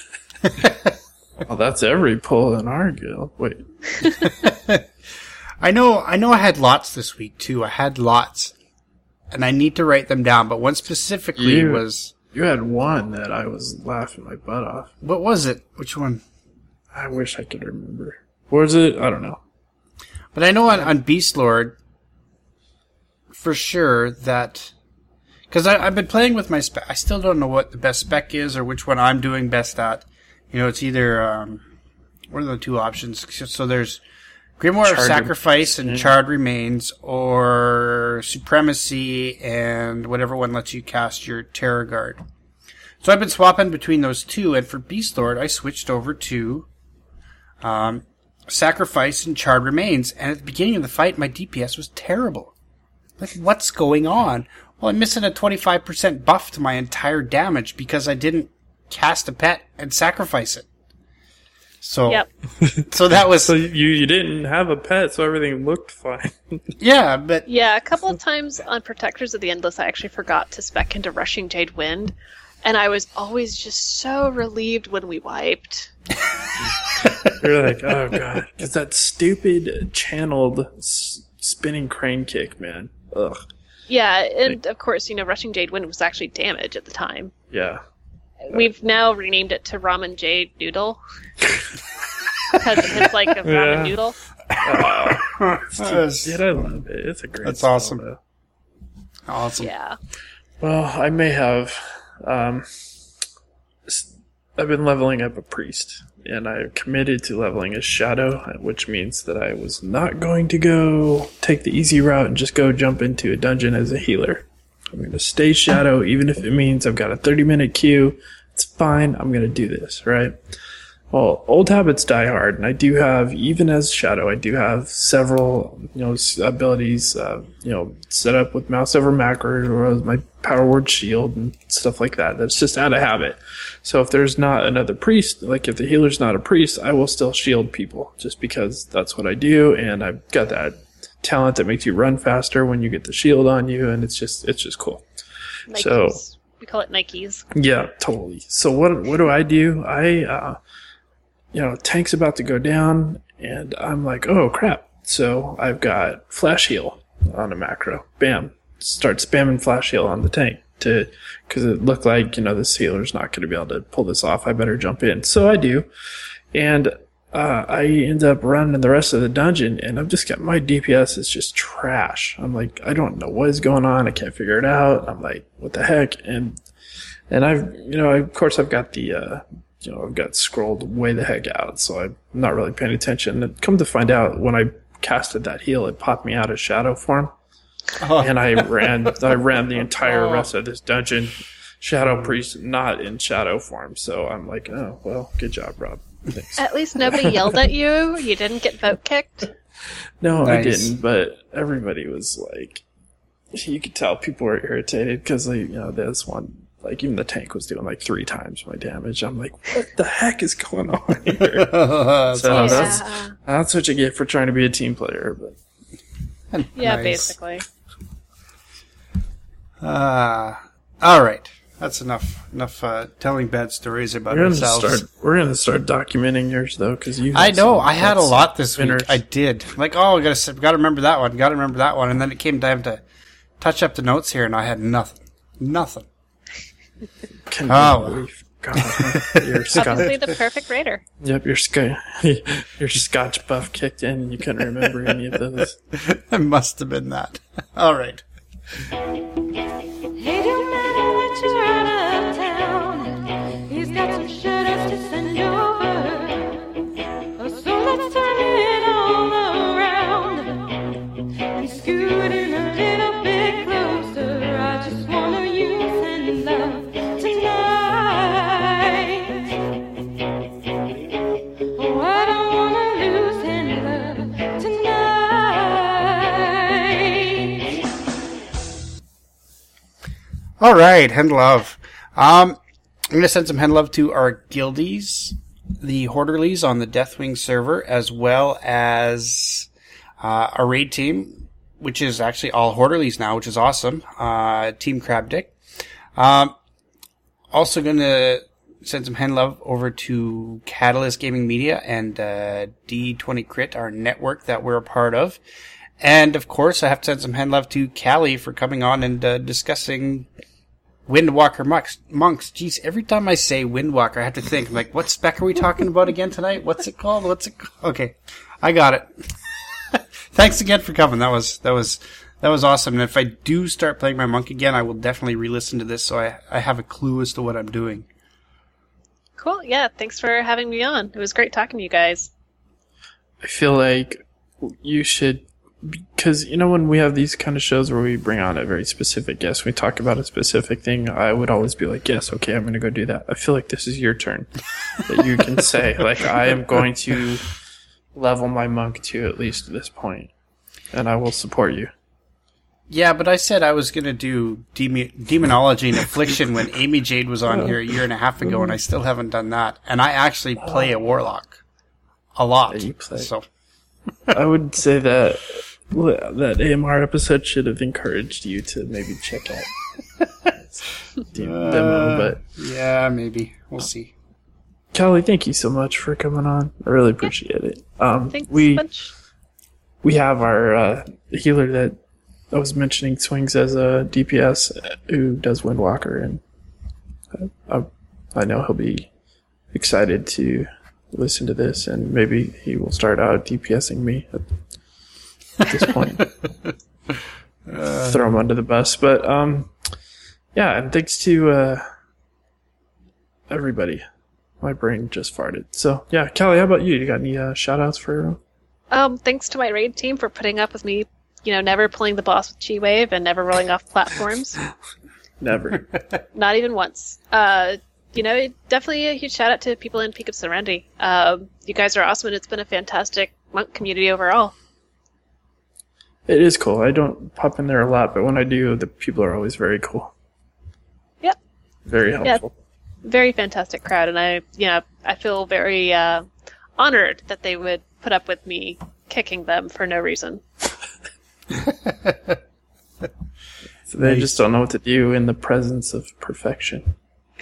Speaker 4: Well, that's every pull in our guild. Wait.
Speaker 5: I know, I know I had lots this week too. I had lots. And I need to write them down, but one specifically
Speaker 4: You-
Speaker 5: was,
Speaker 4: You had one that I was laughing my butt off.
Speaker 5: what was it? Which one?
Speaker 4: I wish I could remember. What was it? I don't know.
Speaker 5: But I know on, on Beast Lord, for sure that, because I've been playing with my spec. I still don't know what the best spec is or which one I'm doing best at. You know, it's either, um, what are the two options? So there's Grimoire of
Speaker 4: Charred
Speaker 5: Sacrifice and
Speaker 4: Remains.
Speaker 5: Charred Remains, or Supremacy and whatever one lets you cast your Terror Guard. So I've been swapping between those two, and for Beast Lord, I switched over to um, Sacrifice and Charred Remains, and at the beginning of the fight, my D P S was terrible. Like, what's going on? Well, I'm missing a twenty-five percent buff to my entire damage because I didn't cast a pet and sacrifice it. So,
Speaker 6: Yep.
Speaker 5: so that was,
Speaker 4: So you you didn't have a pet, so everything looked fine.
Speaker 5: yeah, but
Speaker 6: Yeah, a couple of times on Protectors of the Endless, I actually forgot to spec into Rushing Jade Wind, and I was always just so relieved when we wiped.
Speaker 4: You're like, oh god, because that stupid channeled s- spinning crane kick, man. Ugh.
Speaker 6: Yeah, and of course, you know, Rushing Jade Wind was actually damage at the time.
Speaker 4: Yeah.
Speaker 6: We've now renamed it to Ramen Jade Noodle. Because it hits like a ramen
Speaker 4: Yeah.
Speaker 6: noodle.
Speaker 4: Dude, I love it. It's a great.
Speaker 5: That's
Speaker 4: spell,
Speaker 5: awesome.
Speaker 4: though.
Speaker 5: awesome.
Speaker 6: Yeah.
Speaker 4: Well, I may have um, s- I've been leveling up a priest, and I committed to leveling a shadow, which means that I was not going to go take the easy route and just go jump into a dungeon as a healer. I'm going to stay shadow, even if it means I've got a thirty minute queue. It's fine. I'm going to do this, right? Well, old habits die hard, and I do have, even as shadow, I do have several, you know, abilities, uh, you know, set up with mouse over macro, or my power word shield and stuff like that. That's just out of habit. So if there's not another priest, like if the healer's not a priest, I will still shield people, just because that's what I do, and I've got that talent that makes you run faster when you get the shield on you, and it's just, it's just cool.
Speaker 6: Nikes.
Speaker 4: So
Speaker 6: we call it Nikes.
Speaker 4: Yeah, totally. So what, what do I do? I, uh, you know, tank's about to go down, and I'm like, oh, crap. So I've got flash heal on a macro. Bam. Start spamming flash heal on the tank, to because it looked like, you know, this healer's not going to be able to pull this off. I better jump in. So I do. And uh, I end up running the rest of the dungeon, and I've just got, my D P S is just trash. I'm like, I don't know what is going on. I can't figure it out. I'm like, what the heck? And, and I've, you know, of course I've got the, uh, you know, I've got scrolled way the heck out, so I'm not really paying attention. And come to find out, when I casted that heal, it popped me out of shadow form, oh. and I ran, I ran the entire oh. rest of this dungeon, shadow priest, not in shadow form. So I'm like, oh well, good job, Rob. Thanks.
Speaker 6: At least nobody yelled at you. You didn't get vote kicked.
Speaker 4: No,
Speaker 5: nice.
Speaker 4: I didn't. But everybody was like, you could tell people were irritated because, like, you know, this one. Like, even the tank was doing like three times my damage. I'm like, what the heck is going on here?
Speaker 5: that's
Speaker 4: so
Speaker 5: awesome.
Speaker 4: that's, that's what you get for trying to be a team player. But
Speaker 6: yeah,
Speaker 5: nice.
Speaker 6: basically.
Speaker 5: Uh, all right. That's enough Enough uh, telling bad stories about
Speaker 4: we're
Speaker 5: ourselves.
Speaker 4: Gonna start, we're going to start documenting yours, though, because you
Speaker 5: I know. I had a lot this
Speaker 4: winners.
Speaker 5: week. I did. Like, oh, I gotta, gotta remember that one. Gotta remember that one. And then it came time to touch up the notes here, and I had nothing. Nothing.
Speaker 4: Can
Speaker 5: oh,
Speaker 4: believe, God, you're Scotch.
Speaker 6: Obviously the perfect raider.
Speaker 4: Yep, your sc- your Scotch buff kicked in, and you couldn't remember any of those.
Speaker 5: It must have been that. All right.
Speaker 12: Hey, don't matter that you're out of town. He's got some shooters to send over. So let's turn it all around and scoot in a little bit closer. I just wanna use and love.
Speaker 5: All right, hand love. Um, I'm going to send some hand love to our guildies, the Horderlies on the Deathwing server, as well as uh, our raid team, which is actually all Horderlies now, which is awesome. Uh, Team Crabdick. Um, also going to send some hand love over to Catalyst Gaming Media and uh, D twenty Crit, our network that we're a part of. And, of course, I have to send some hand love to Callie for coming on and uh, discussing Windwalker monks. monks. Jeez, every time I say Windwalker, I have to think, like, what spec are we talking about again tonight? What's it called? What's it called? Okay, I got it. Thanks again for coming. That was that was that was awesome. And if I do start playing my monk again, I will definitely re-listen to this so I I have a clue as to what I'm doing.
Speaker 6: Cool. Yeah, thanks for having me on. It was great talking to you guys.
Speaker 4: I feel like you should. Because, you know, when we have these kind of shows where we bring on a very specific guest, we talk about a specific thing, I would always be like, yes, okay, I'm going to go do that. I feel like this is your turn. That you can say, like, I am going to level my monk to at least this point, and I will support you.
Speaker 5: Yeah, but I said I was going to do Dem- Demonology and Affliction when Amy Jade was on here a year and a half ago, and I still haven't done that. And I actually play a Warlock. A lot.
Speaker 4: Yeah, you play.
Speaker 5: So.
Speaker 4: I would say that that A M R episode should have encouraged you to maybe check out the
Speaker 5: uh,
Speaker 4: demo, but
Speaker 5: yeah, maybe we'll see.
Speaker 4: Callie, thank you so much for coming on. I really appreciate it. Um,
Speaker 6: Thanks
Speaker 4: we
Speaker 6: much.
Speaker 4: we have our uh, healer that I was mentioning swings as a D P S who does Windwalker, and I, I know he'll be excited to listen to this, and maybe he will start out DPSing me at, at this point. uh, Throw him under the bus. But um, yeah, and thanks to uh, everybody my brain just farted. So yeah, Callie, how about you? You got any uh, shout outs for?
Speaker 6: Um, thanks to my raid team for putting up with me, you know, never pulling the boss with G-Wave and never rolling off platforms.
Speaker 4: Never.
Speaker 6: Not even once. Uh, you know, definitely a huge shout out to people in Peak of Serenity. Um, you guys are awesome, and it's been a fantastic monk community overall.
Speaker 4: It is cool. I don't pop in there a lot, but when I do, the people are always very cool.
Speaker 6: Yep.
Speaker 4: Very helpful.
Speaker 6: Yeah, very fantastic crowd, and I, you know, I feel very uh, honored that they would put up with me kicking them for no reason.
Speaker 4: So they just don't know what to do in the presence of perfection.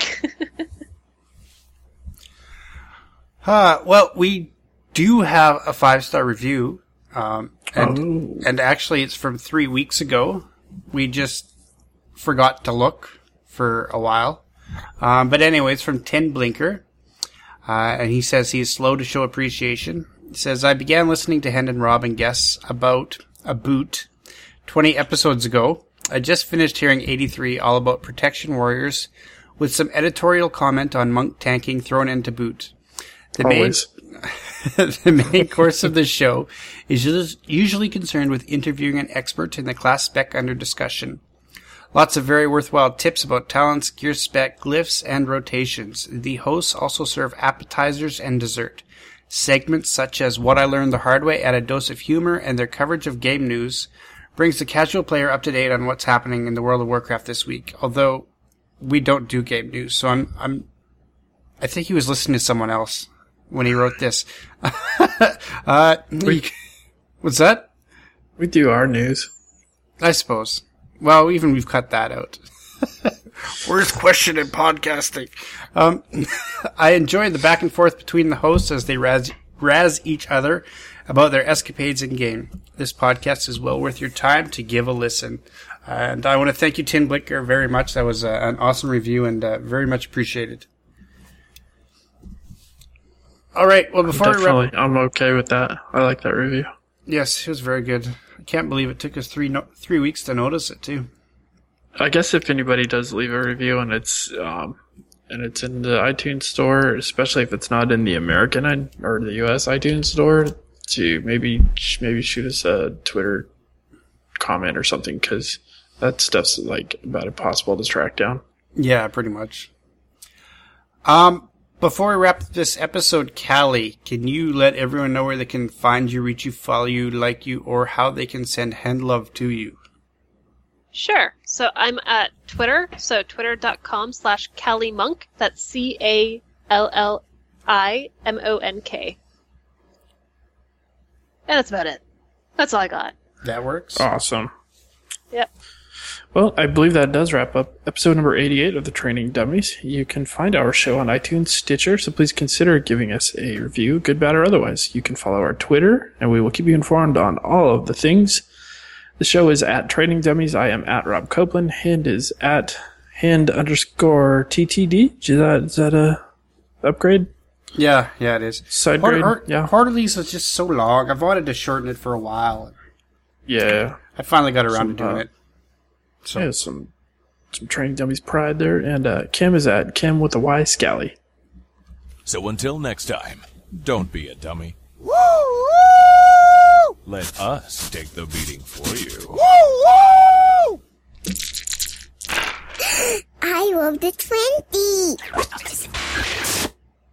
Speaker 5: uh, well, we do have a five-star review. Um, and,
Speaker 4: oh.
Speaker 5: and actually it's from three weeks ago. We just forgot to look for a while. Um, but anyway, it's from Tin Blinker. Uh, and he says he is slow to show appreciation. He says, I began listening to Hen and Rob and guests about a boot twenty episodes ago. I just finished hearing eighty-three all about Protection Warriors with some editorial comment on monk tanking thrown into boot. The
Speaker 4: Always.
Speaker 5: main, the main course of the show is usually concerned with interviewing an expert in the class spec under discussion. Lots of very worthwhile tips about talents, gear spec, glyphs, and rotations. The hosts also serve appetizers and dessert. Segments such as What I Learned the Hard Way add a dose of humor, and their coverage of game news brings the casual player up to date on what's happening in the World of Warcraft this week. Although we don't do game news, so I'm I'm I think he was listening to someone else when he wrote this. uh,
Speaker 4: we,
Speaker 5: what's that?
Speaker 4: We do our news,
Speaker 5: I suppose. Well, even we've cut that out. Worst question in podcasting. Um, I enjoy the back and forth between the hosts as they razz, razz each other about their escapades in game. This podcast is well worth your time to give a listen. And I want to thank you, Tin Blinker, very much. That was uh, an awesome review and uh, very much appreciated. All right. Well, before
Speaker 4: Definitely,
Speaker 5: we wrap,
Speaker 4: I'm okay with that. I like that review.
Speaker 5: Yes, it was very good. I can't believe it took us three no- three weeks to notice it too.
Speaker 4: I guess if anybody does leave a review and it's um, and it's in the iTunes store, especially if it's not in the American or the U S iTunes store, to maybe maybe shoot us a Twitter comment or something, because that stuff's like about impossible to track down.
Speaker 5: Yeah, pretty much. Um, before we wrap this episode, Callie, can you let everyone know where they can find you, reach you, follow you, like you, or how they can send hand love to you?
Speaker 6: Sure. So I'm at Twitter, so twitter.com slash Callie Monk. That's C A L L I M O N K. And that's about it. That's all I got.
Speaker 5: That works.
Speaker 4: Awesome.
Speaker 6: Yep.
Speaker 4: Well, I believe that does wrap up episode number eighty-eight of the Training Dummies. You can find our show on iTunes, Stitcher, so please consider giving us a review, good, bad, or otherwise. You can follow our Twitter, and we will keep you informed on all of the things. The show is at Training Dummies. I am at Rob Copeland. Hand is at hand underscore T T D. Is that, is that a upgrade?
Speaker 5: Yeah, yeah, it is.
Speaker 4: Side
Speaker 5: part,
Speaker 4: grade?
Speaker 5: part,
Speaker 4: yeah.
Speaker 5: Part of these is just so long. I've wanted to shorten it for a while.
Speaker 4: Yeah.
Speaker 5: I finally got around
Speaker 4: some,
Speaker 5: to doing
Speaker 4: uh,
Speaker 5: it. So.
Speaker 4: Yeah, some some Training Dummies pride there. And uh, Kim is at Kim with a Y Scally.
Speaker 1: So until next time, don't be a dummy.
Speaker 13: Woo woo!
Speaker 1: Let us take the beating for you.
Speaker 13: Woo woo! I love the twenty.